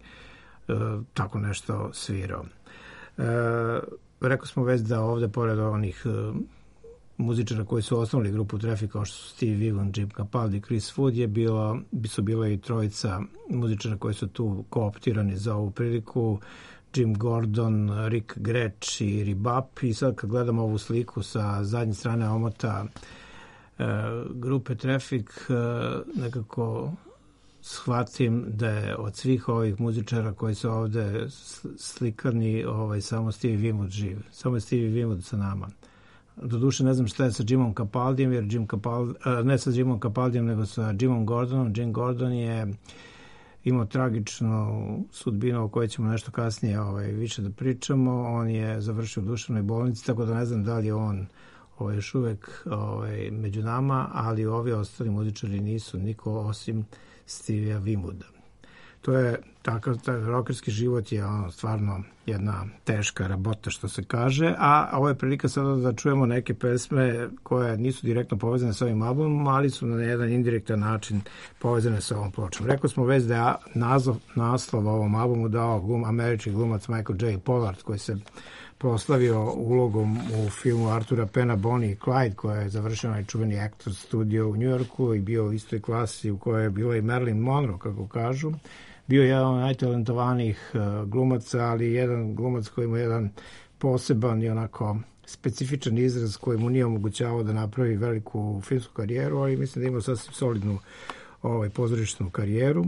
tako nešto svirao. E, rekao smo već da ovde, pored onih e, muzičara koji su osnovali grupu Traffic, kao što su Steve Evan, Jim Capaldi, Chris Wood, je bilo, su bila i trojica muzičara koji su tu kooptirani za ovu priliku, Jim Gordon, Rick Gretsch i Rebop. I sad kad gledamo ovu sliku sa zadnje strane omota e, grupe Traffic, e, nekako shvatim da je od svih ovih muzičara koji su ovde slikarni, ovaj, samo Stevie Winwood živ. Samo je Stevie Winwood sa nama. Doduše ne znam šta je sa Jimom Capaldijem, jer Jim Capaldi, ne sa Jimom Capaldijem, nego sa Jimom Gordonom. Jim Gordon je imao tragičnu sudbinu o kojoj ćemo nešto kasnije ovaj, više da pričamo. On je završio u duševnoj bolnici, tako da ne znam da li je on ovaj, još uvek ovaj, među nama, ali ovi ostali muzičari nisu niko osim Stevie Winwooda. To je takav, taj rokerski život je ono, stvarno jedna teška rabota, što se kaže, a ovo je prilika sada da čujemo neke pesme koje nisu direktno povezane sa ovim albumom, ali su na jedan indirektan način povezane sa ovom pločom. Rekao smo već da je naslov, naslov ovom albumu dao glum, američki glumac Michael J. Pollard, koji se proslavio ulogom u filmu Artura Penna Bonnie i Clyde, koja je završio onaj čuveni Actors Studio u Njujorku i bio u istoj klasi u kojoj je bila i Marilyn Monroe, kako kažu. Bio je jedan od najtalentovanijih uh, glumaca, ali jedan glumac koji ima jedan poseban i onako specifičan izraz koji mu nije omogućavao da napravi veliku filmsku karijeru, ali mislim da ima sasvim solidnu ovaj, pozorišnu karijeru.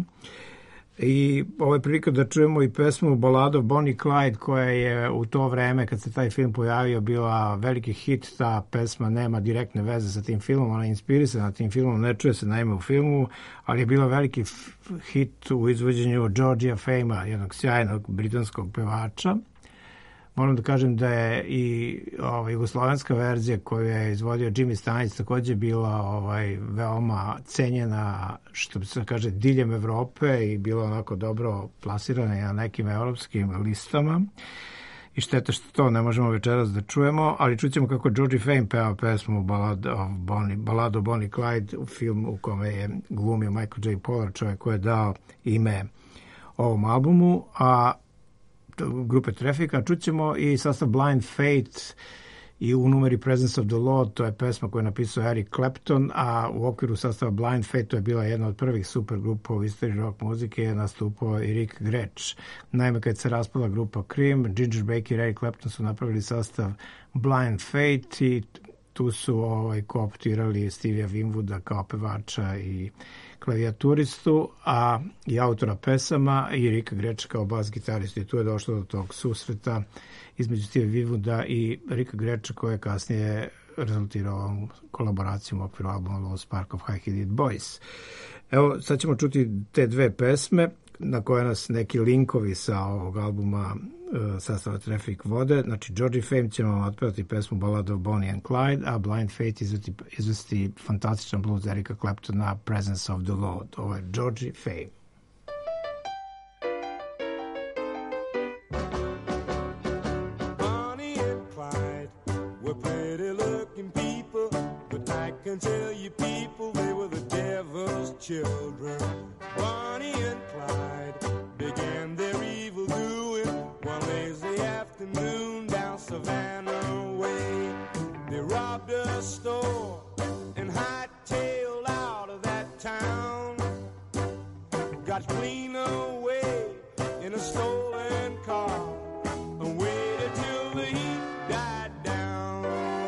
I ovo je prilika da čujemo i pesmu Ballad of Bonnie Clyde, koja je u to vreme kad se taj film pojavio bila veliki hit. Ta pesma nema direktne veze sa tim filmom, ona je inspirisana tim filmom, ne čuje se naime u filmu, ali je bila veliki hit u izvođenju Georgia Famea, jednog sjajnog britanskog pevača. Moram da kažem da je i ovaj, jugoslovenska verzija koju je izvodio Jimmy Stanić takođe bila ovaj, veoma cenjena, što bi se kaže, diljem Evrope i bila onako dobro plasirana na nekim evropskim listama. I šteta što to ne možemo večeras da čujemo, ali čućemo kako Georgie Fame peva pesmu Ballad of Bonnie, Ballad of Bonnie Clyde u filmu u kome je glumio Michael J. Pollard, čovjek koji je dao ime ovom albumu, a grupe Traffica. Čućemo i sastav Blind Fate i u numeri Presence of the Lord, to je pesma koju je napisao Eric Clapton, a u okviru sastava Blind Fate to je bila jedna od prvih super grupa u istoriji rock muzike, je nastupao i Rick Gretsch. Naime, kad se raspala grupa Cream, Ginger Baker i Eric Clapton su napravili sastav Blind Fate i tu su ovaj, kooptirali Stevie Winwooda kao pevača i klavijaturistu, a i autora pesama i Ricka Gretcha kao bas gitaristu. I tu je došlo do tog susreta između Stevie Winwooda i Ricka Gretcha, koja je kasnije rezultirao kolaboracijom u okviru albuma Low Spark of Hard-Headed Boys. Evo, sad ćemo čuti te dve pesme na koje nas neki linkovi sa ovog albuma uh, sastava Traffic vode. Znači, Georgie Fame ćemo vam otpevati pesmu Ballad of Bonnie and Clyde, a Blind Fate izvesti, izvesti fantastičan blues Erika Claptona Presence of the Lord. Ovo je Georgie Fame. Bonnie and Clyde were pretty looking people, but I can tell you people they were the devil's children. Bonnie and Clyde began their evil doing one lazy afternoon down Savannah way. They robbed a store and hightailed out of that town. Got clean away in a stolen car and waited till the heat died down.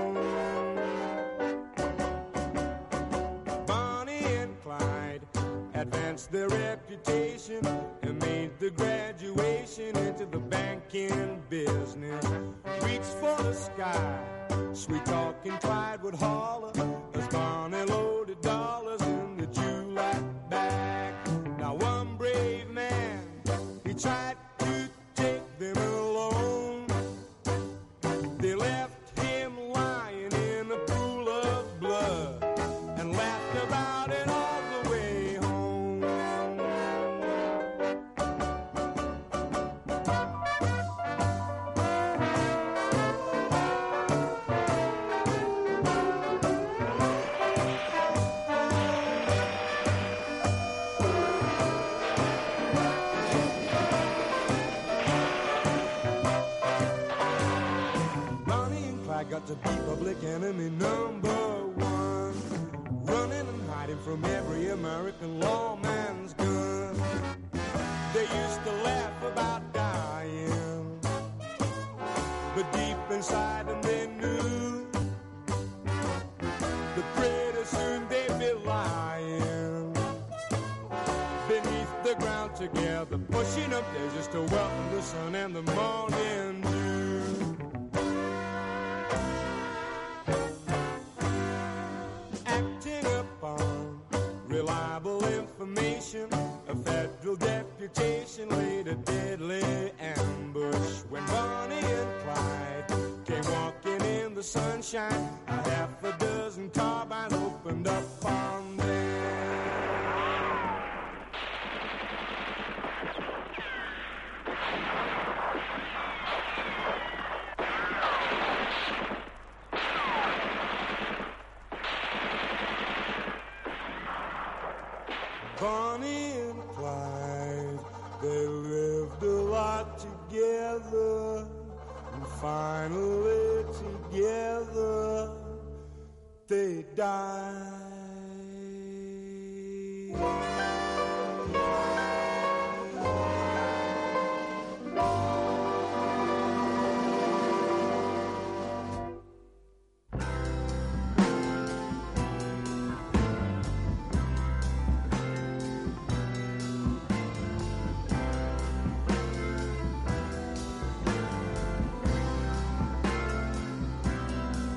Bonnie and Clyde advanced their reputation and made the graduation into the banking business. Reached for the sky, sweet talking Clyde would holler as Bonnie loaded dollars in the Julep bag. Now one brave man, he tried to take to be public enemy number one, running and hiding from every American lawman's gun. They used to laugh about dying, but deep inside them they knew that pretty soon they'd be lying beneath the ground together, pushing up there just to welcome the sun and the morning dew. Acting upon reliable information, a federal deputation laid a deadly ambush when Bonnie and Clyde came walking in the sunshine. A half a dozen carbines opened up on them. Bonnie and Clyde, they lived a lot together, and finally together they died.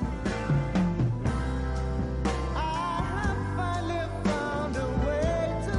I have finally found a way to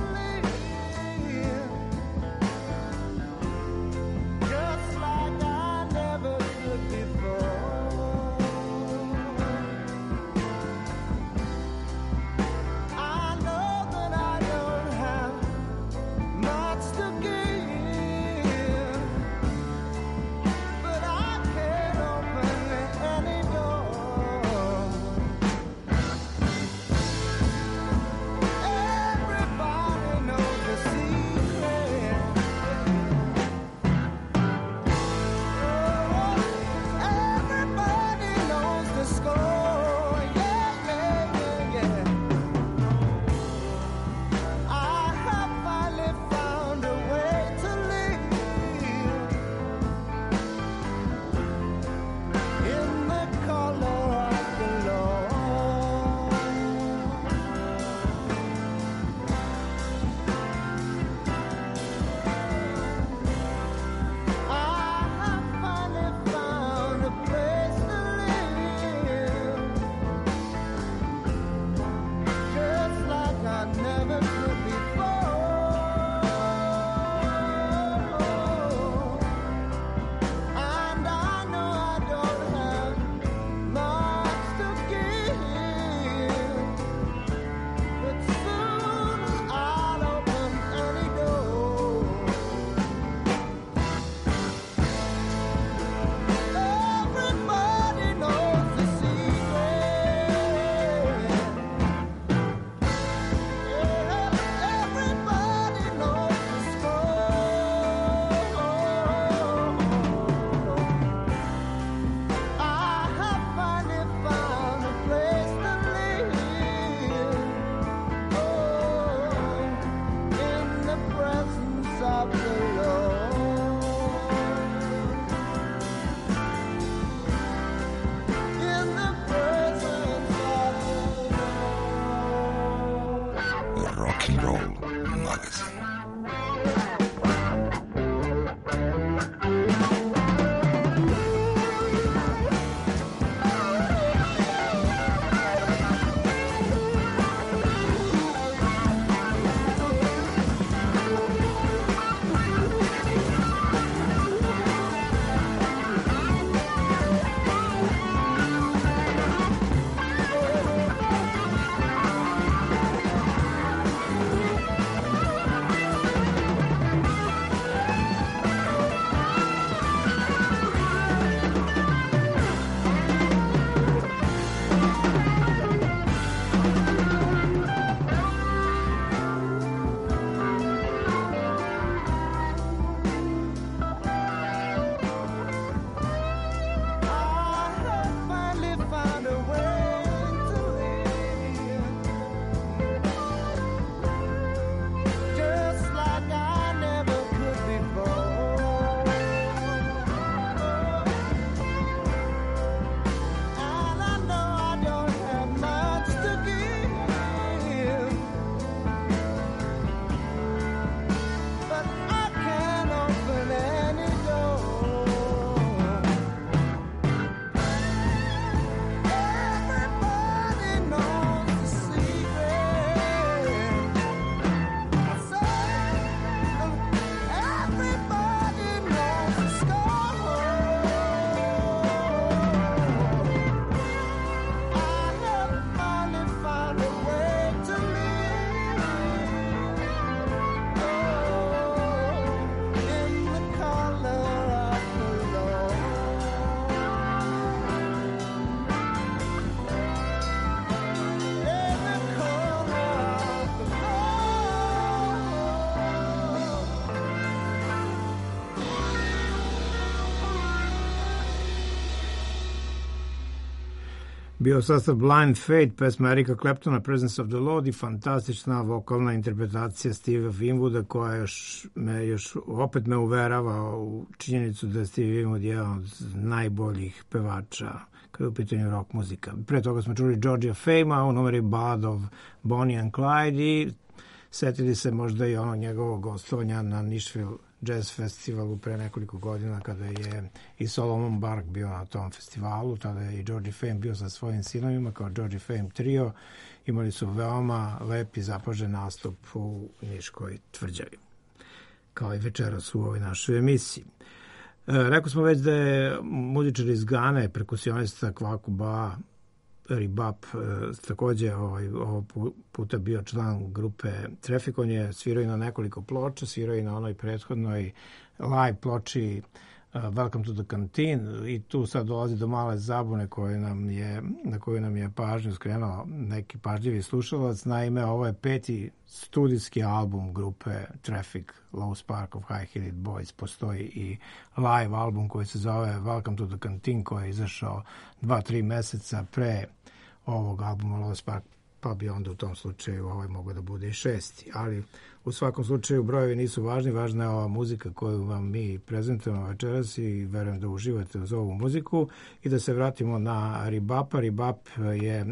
bio sastav Blind Fate, pesma Erika Claptona, Presence of the Lord i fantastična vokalna interpretacija Stevea Winwooda koja još me, još opet me uverava u činjenicu da je Stevie Winwood jedan od najboljih pevača kada je u pitanju rock muzika. Pre toga smo čuli Georgia Fame-a u numeri Ballad of Bonnie and Clyde i setili se možda i ono njegovog gostovanja na Nashville Jazz Festivalu pre nekoliko godina kada je i Solomon Burke bio na tom festivalu, tada je i Georgie Fame bio sa svojim sinovima kao Georgie Fame trio. Imali su veoma lepi zapažen nastup u Niškoj tvrđavi, kao i večeras u ovoj našoj emisiji. E, rekao smo već da je muzičar iz Gane, perkusionista Kwaku Ba Ribap, e, takođe ovaj, ovo puta bio član grupe Traffic. On je svirao i na nekoliko ploča, svirao i na onoj prethodnoj live ploči uh, Welcome to the Canteen i tu sad dolazi do male zabune koje nam je, na koju nam je pažnju skrenuo neki pažljivi slušalac. Naime, ovo je peti studijski album grupe Traffic, Low Spark of High-Heeled Boys. Postoji i live album koji se zove Welcome to the Canteen koji je izašao dva, tri meseca pre ovog albuma Low Spark, pa bi onda u tom slučaju ovaj mogao da bude i šesti. Ali u svakom slučaju brojevi nisu važni, važna je ova muzika koju vam mi prezentujemo večeras i verujem da uživate uz ovu muziku. I da se vratimo na Ribapa. Ribap je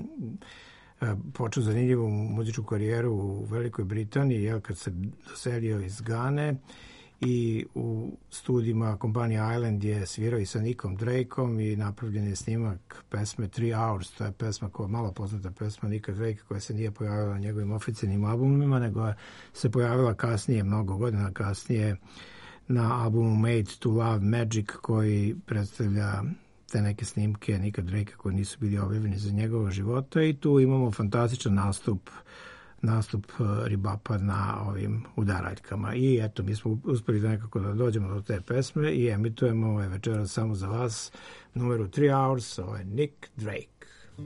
počeo zanimljivu muzičku karijeru u Velikoj Britaniji, jel, kad se doselio iz Gane i u studijima kompanije Island je svirao i sa Nickom Drakeom i napravljen je snimak pesme Three Hours. To je pesma koja je malo poznata pesma Nicka Drake koja se nije pojavila na njegovim oficijalnim albumima, nego se pojavila kasnije, mnogo godina kasnije, na albumu Made to Love Magic koji predstavlja te neke snimke Nicka Drakea koji nisu bili objavljeni za njegova života i tu imamo fantastičan nastup nastup Ribapa na ovim udaraljkama. I eto, mi smo uspeli da nekako da dođemo do te pesme i emitujemo ovaj večeras samo za vas numeru Three Hours, ovo je Nick Drake.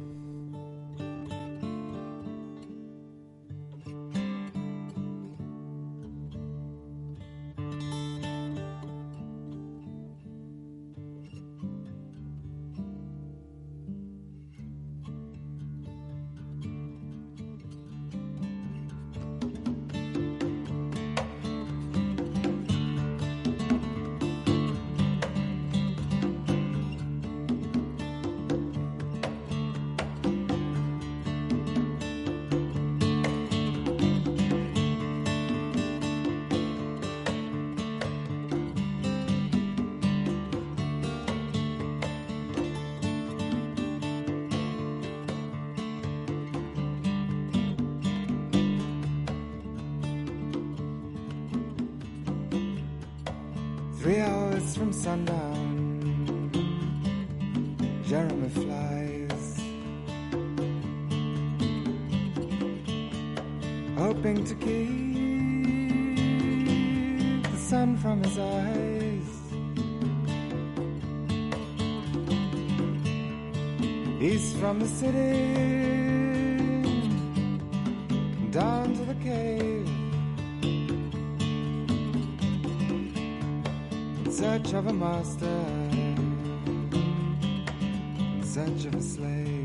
Three hours from sundown, Jeremy flies, hoping to keep the sun from his eyes. East from the city, down to the cave, in search of a master, in search of a slave.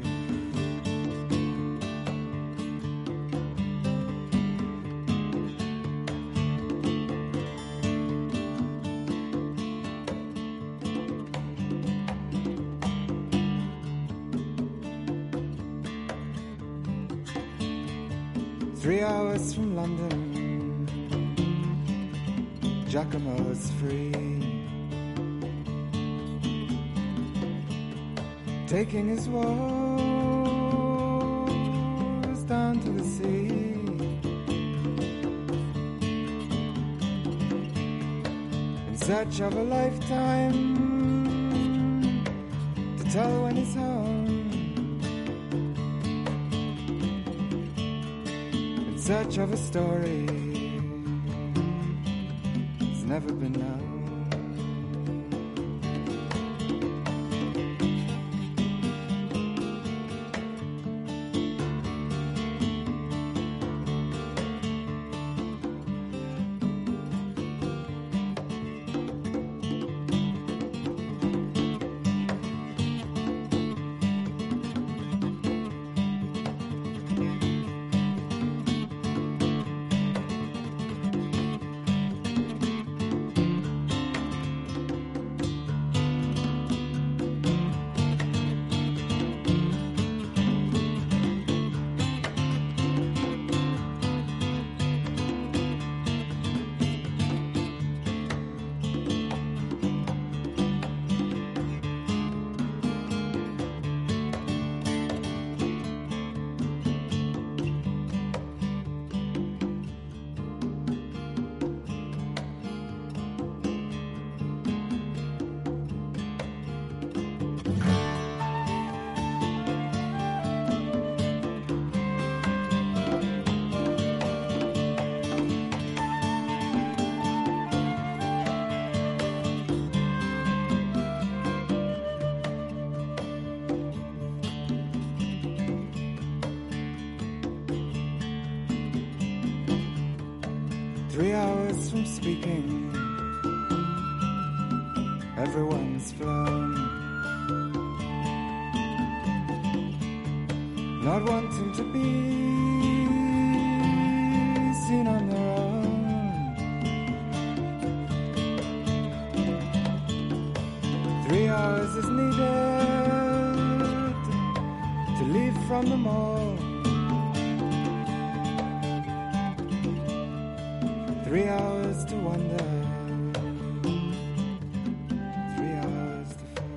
Three hours from London, Giacomo's free, taking his woes down to the sea. In search of a lifetime to tell when he's home. In search of a story that's never been known. Three hours from speaking, everyone's flown. Not wanting to be seen on their own. Three hours is needed to leave from the mall. Three hours to wonder. Three hours to fall.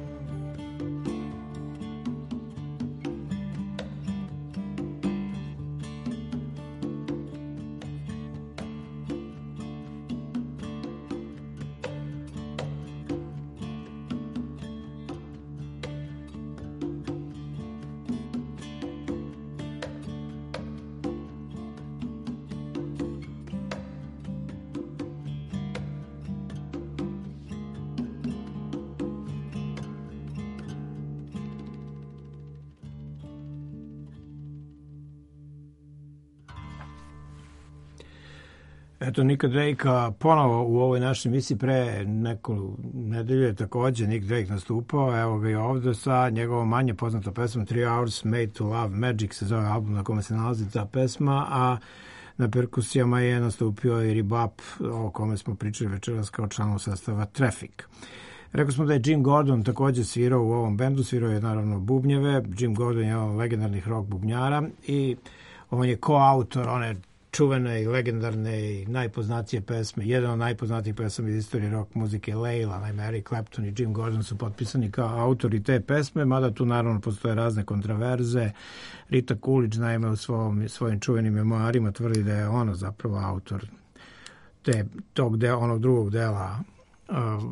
Eto, Nicka Drakea ponovo u ovoj našoj emisiji pre nekoliko nedelje takođe Nick Drake nastupao, evo ga i ovde sa njegovom manje poznatom pesmom Three Hours Made to Love Magic se zove album na kome se nalazi ta pesma, a na perkusijama je nastupio i Rebop, o kome smo pričali večeras kao članov sastava Traffic. Rekao smo da je Jim Gordon takođe svirao u ovom bendu, svirao je naravno bubnjeve. Jim Gordon je on legendarnih rock bubnjara i on je koautor one čuvene i legendarne i najpoznatije pesme, jedan od najpoznatijih pesama iz istorije rock muzike, Layla, naime Eric Clapton i Jim Gordon su potpisani kao autori te pesme, mada tu naravno postoje razne kontraverze. Rita Coolidge, naime, u svom, svojim čuvenim memoarima tvrdi da je ona zapravo autor te, tog dela, onog drugog dela uh,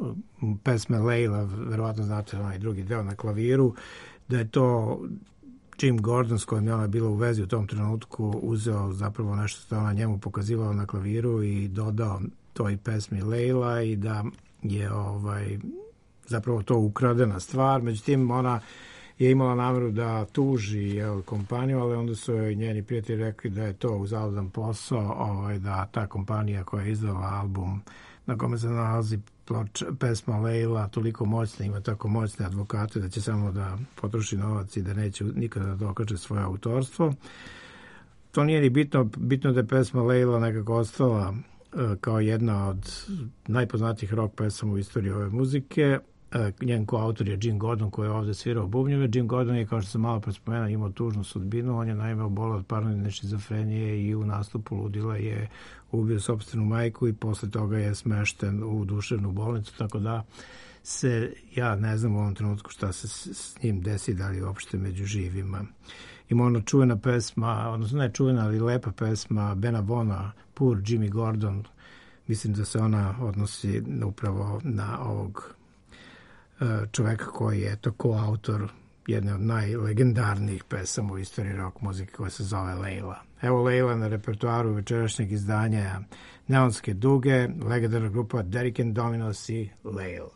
pesme Layla, verovatno znate onaj drugi deo na klaviru, da je to Jim Gordon, s kojim je ona bila u vezi u tom trenutku, uzeo zapravo nešto što ona njemu pokazivala na klaviru i dodao toj pesmi Layla i da je ovaj, zapravo to ukradena stvar. Međutim, ona je imala nameru da tuži jel, kompaniju, ali onda su joj njeni prijatelji rekli da je to uzaludan posao, ovaj, da ta kompanija koja je izdala album na kome se nalazi ploč, pesma Layla toliko moćna, ima tako moćne advokate da će samo da potroši novac i da neće nikada da dokaže svoje autorstvo. To nije ni bitno, bitno da je pesma Layla nekako ostala uh, kao jedna od najpoznatijih rock pesama u istoriji ove muzike. Uh, njen koautor je Jim Gordon koji je ovde svirao bubnjeve. Jim Gordon je, kao što sam malo prespomenuo, imao tužnu sudbinu. On je naime oboleo od paranoidne šizofrenije i u nastupu ludila je ubio sopstvenu majku i posle toga je smešten u duševnu bolnicu, tako da se, ja ne znam u ovom trenutku šta se s njim desi, da li uopšte među živima. Ima ona čuvena pesma, odnosno ne čuvena, ali lepa pesma Bena Vona, Poor Jimmy Gordon. Mislim da se ona odnosi upravo na ovog čoveka koji je to koautor jedne od najlegendarnijih pesama u istoriji rock muzike koja se zove Layla. Evo Layla na repertoaru večerašnjeg izdanja Neonske duge, legendarna grupa Derek and Dominos i Layla.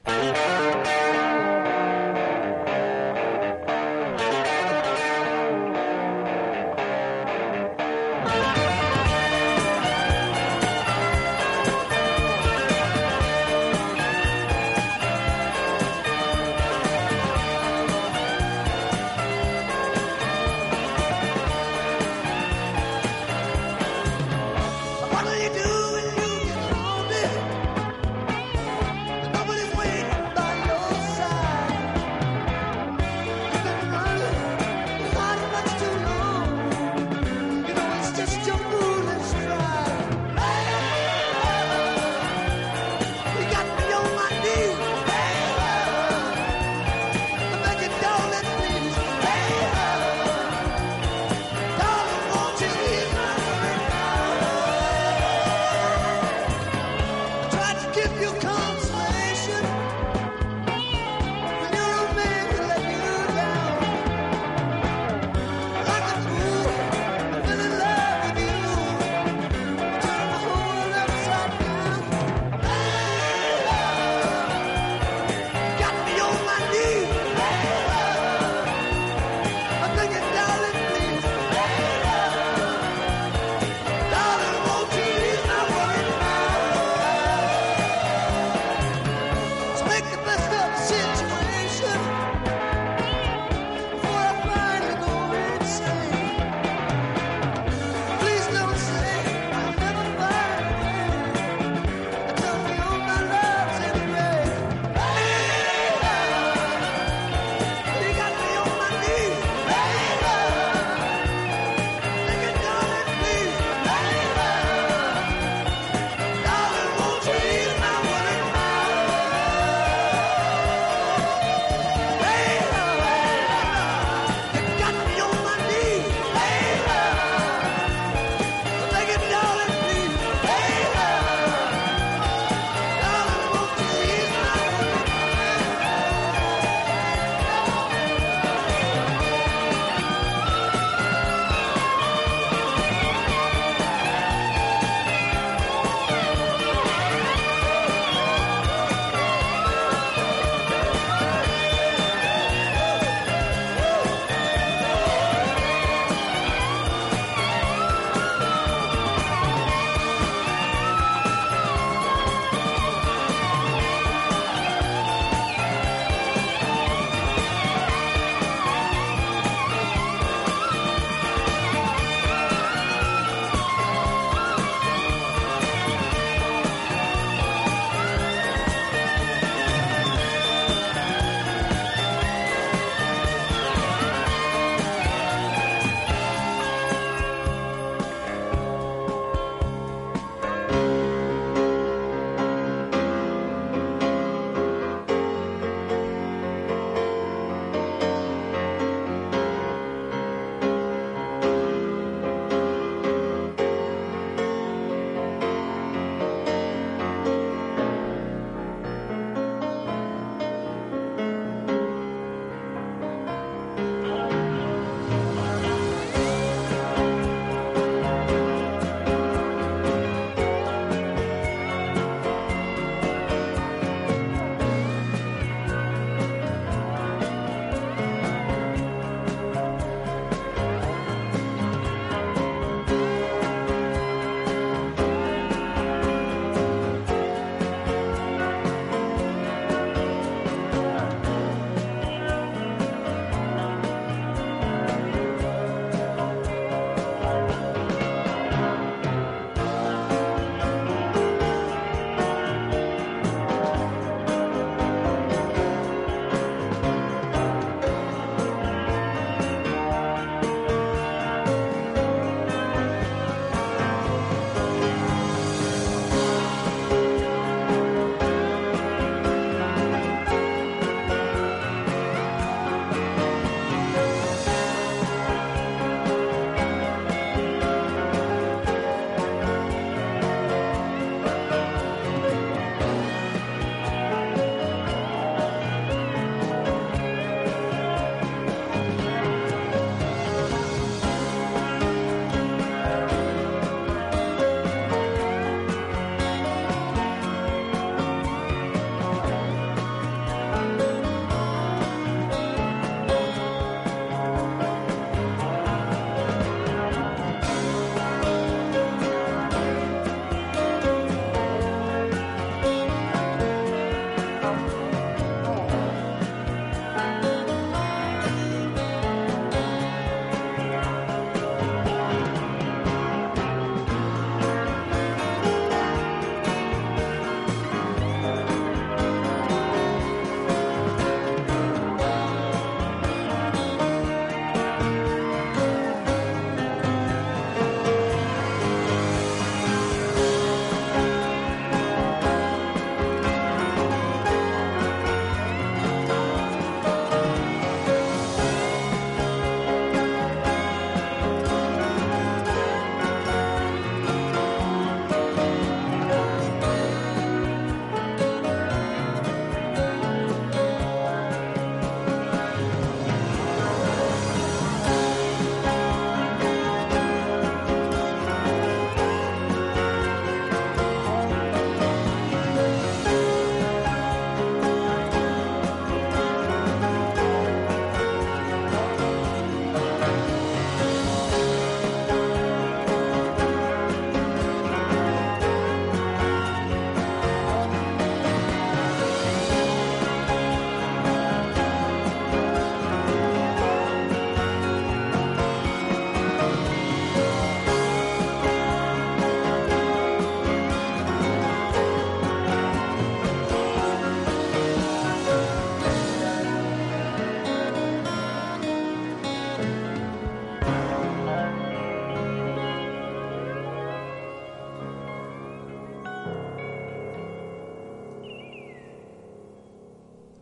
What will you do when you get older? Nobody's waiting by your side.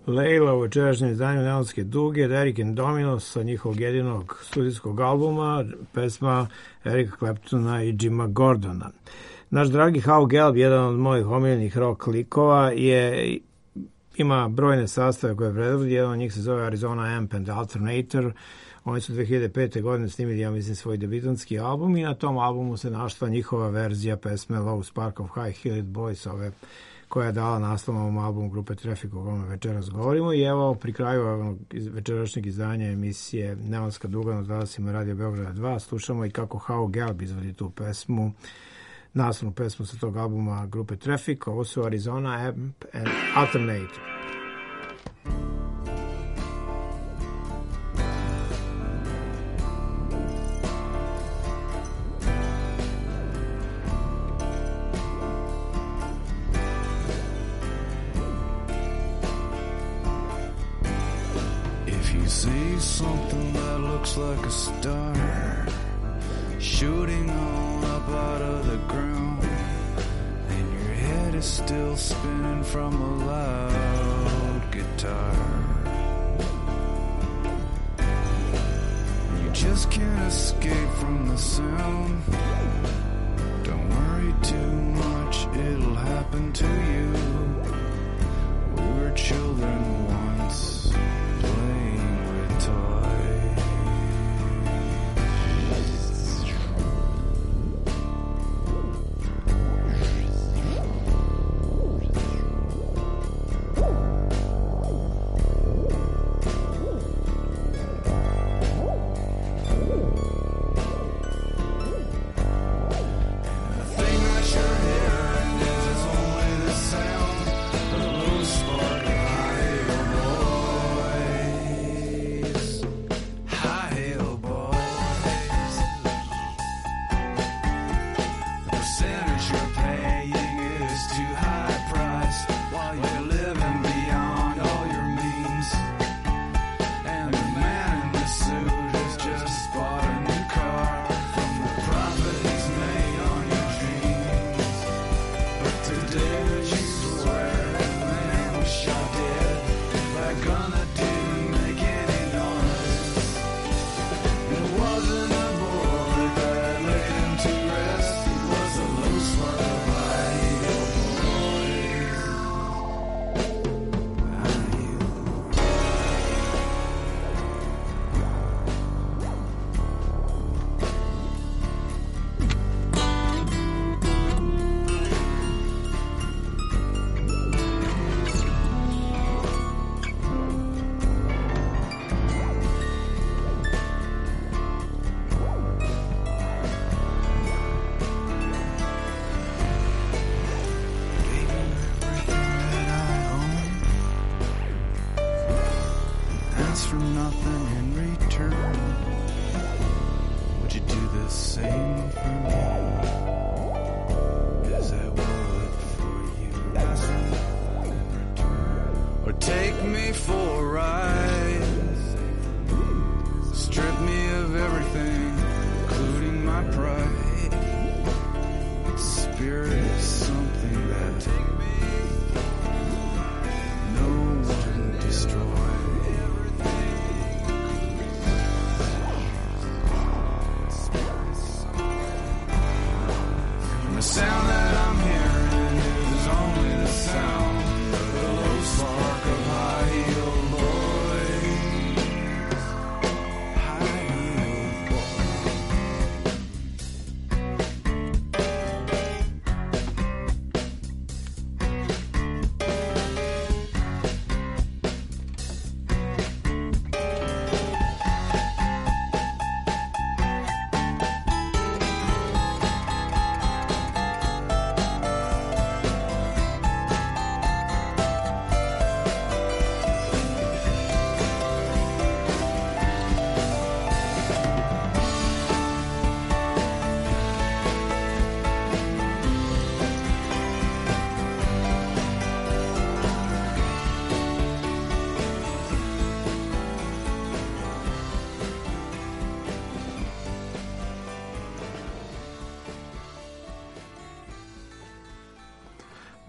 Leila u večerašnjem izdanju Neonske duge, Derek and Dominos sa njihovog jedinog studijskog albuma, pesma Erika Claptona i Jima Gordona. Naš dragi How Gelb, jedan od mojih omiljenih rock likova, je, ima brojne sastave koje predvodi, jedan od njih se zove Arizona Amp and Alternator. Oni su dve hiljade pete. godine snimili, ja mislim, svoj debitanski album i na tom albumu se našla njihova verzija pesme Low Spark of High-Heeled Boys, ove koja je dala naslov ovom albumu grupe Traffic, o kome večeras govorimo. I evo, pri kraju ovog večerašnjeg izdanja emisije Neonska duga na talasima Radio Beograda dva slušamo i kako How Gelb izvodi tu pesmu, naslovnu pesmu sa tog albuma grupe Traffic. Ovo su Arizona Amp and Alternator. See something that looks like a star shooting on up out of the ground, and your head is still spinning from a loud guitar. You just can't escape from the sound. Don't worry too much, it'll happen to you. We were children once, playing toy.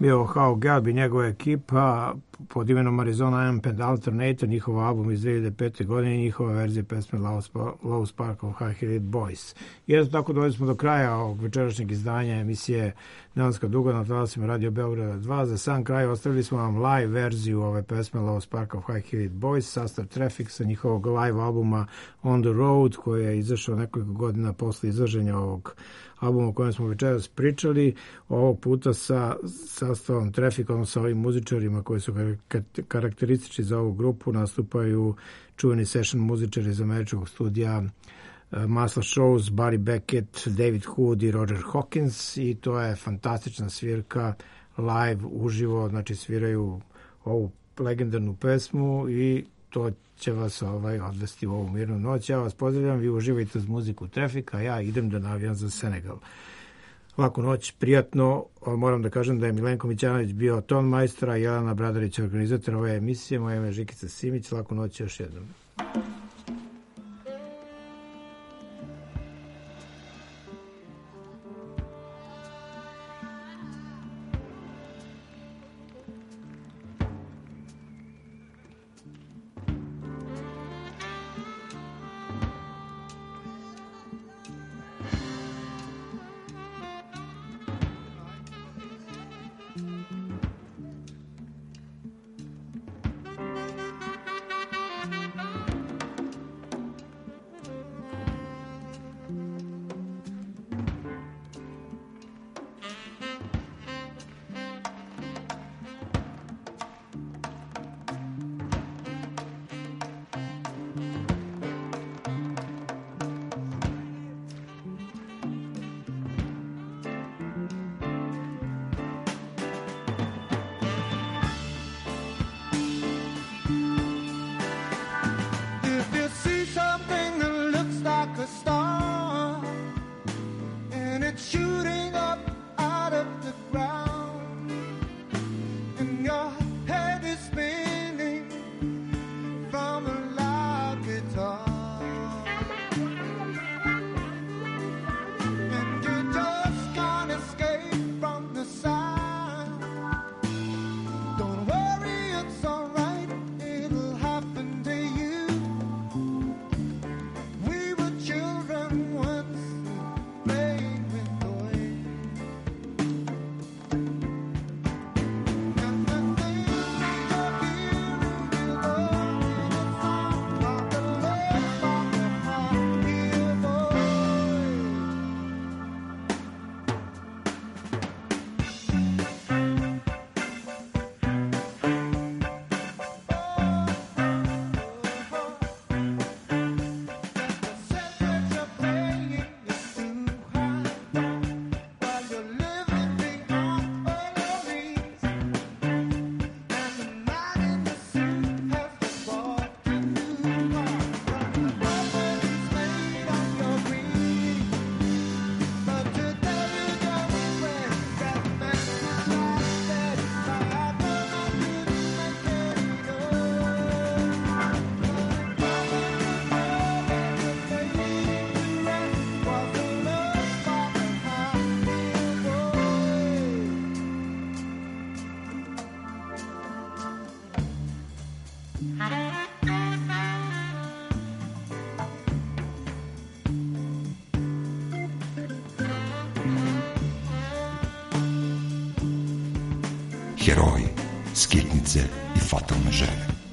bio How Gelb i njegova ekipa pod imenom Arizona Amp and Alternator, njihov album iz dve hiljade pete. godine i njihova verzija pesme Low Spark of High-Heeled Boys. I eto tako dođeli smo do kraja ovog večerašnjeg izdanja emisije Neonska duga na talasima Radio Beograda dva. Za sam kraj ostavili smo vam live verziju ove pesme Low Spark of High-Heeled Boys, sastav Traffic sa njihovog live albuma On the Road, koji je izašao nekoliko godina posle izlaženja ovog albuma o kojem smo večeras pričali, ovog puta sa sastavom Traffic, odnosno sa ovim muzičarima koji su karakteristični za ovu grupu. Nastupaju čuveni session muzičari iz američkog studija Muscle Shoals, Barry Beckett, David Hood i Roger Hawkins, i to je fantastična svirka live, uživo, znači sviraju ovu legendarnu pesmu i to će vas ovaj, odvesti u ovu mirnu noć. Ja vas pozdravljam, vi uživajte uz muziku Trafika, ja idem da navijam za Senegal. Laku noć, prijatno. Moram da kažem da je Milenko Mićanović bio ton majstora, a Jelena Bradarić organizator ove emisije. Moje ime je Žikica Simić. Laku noć još jednom. Heroji, skitnice i fatalne žene.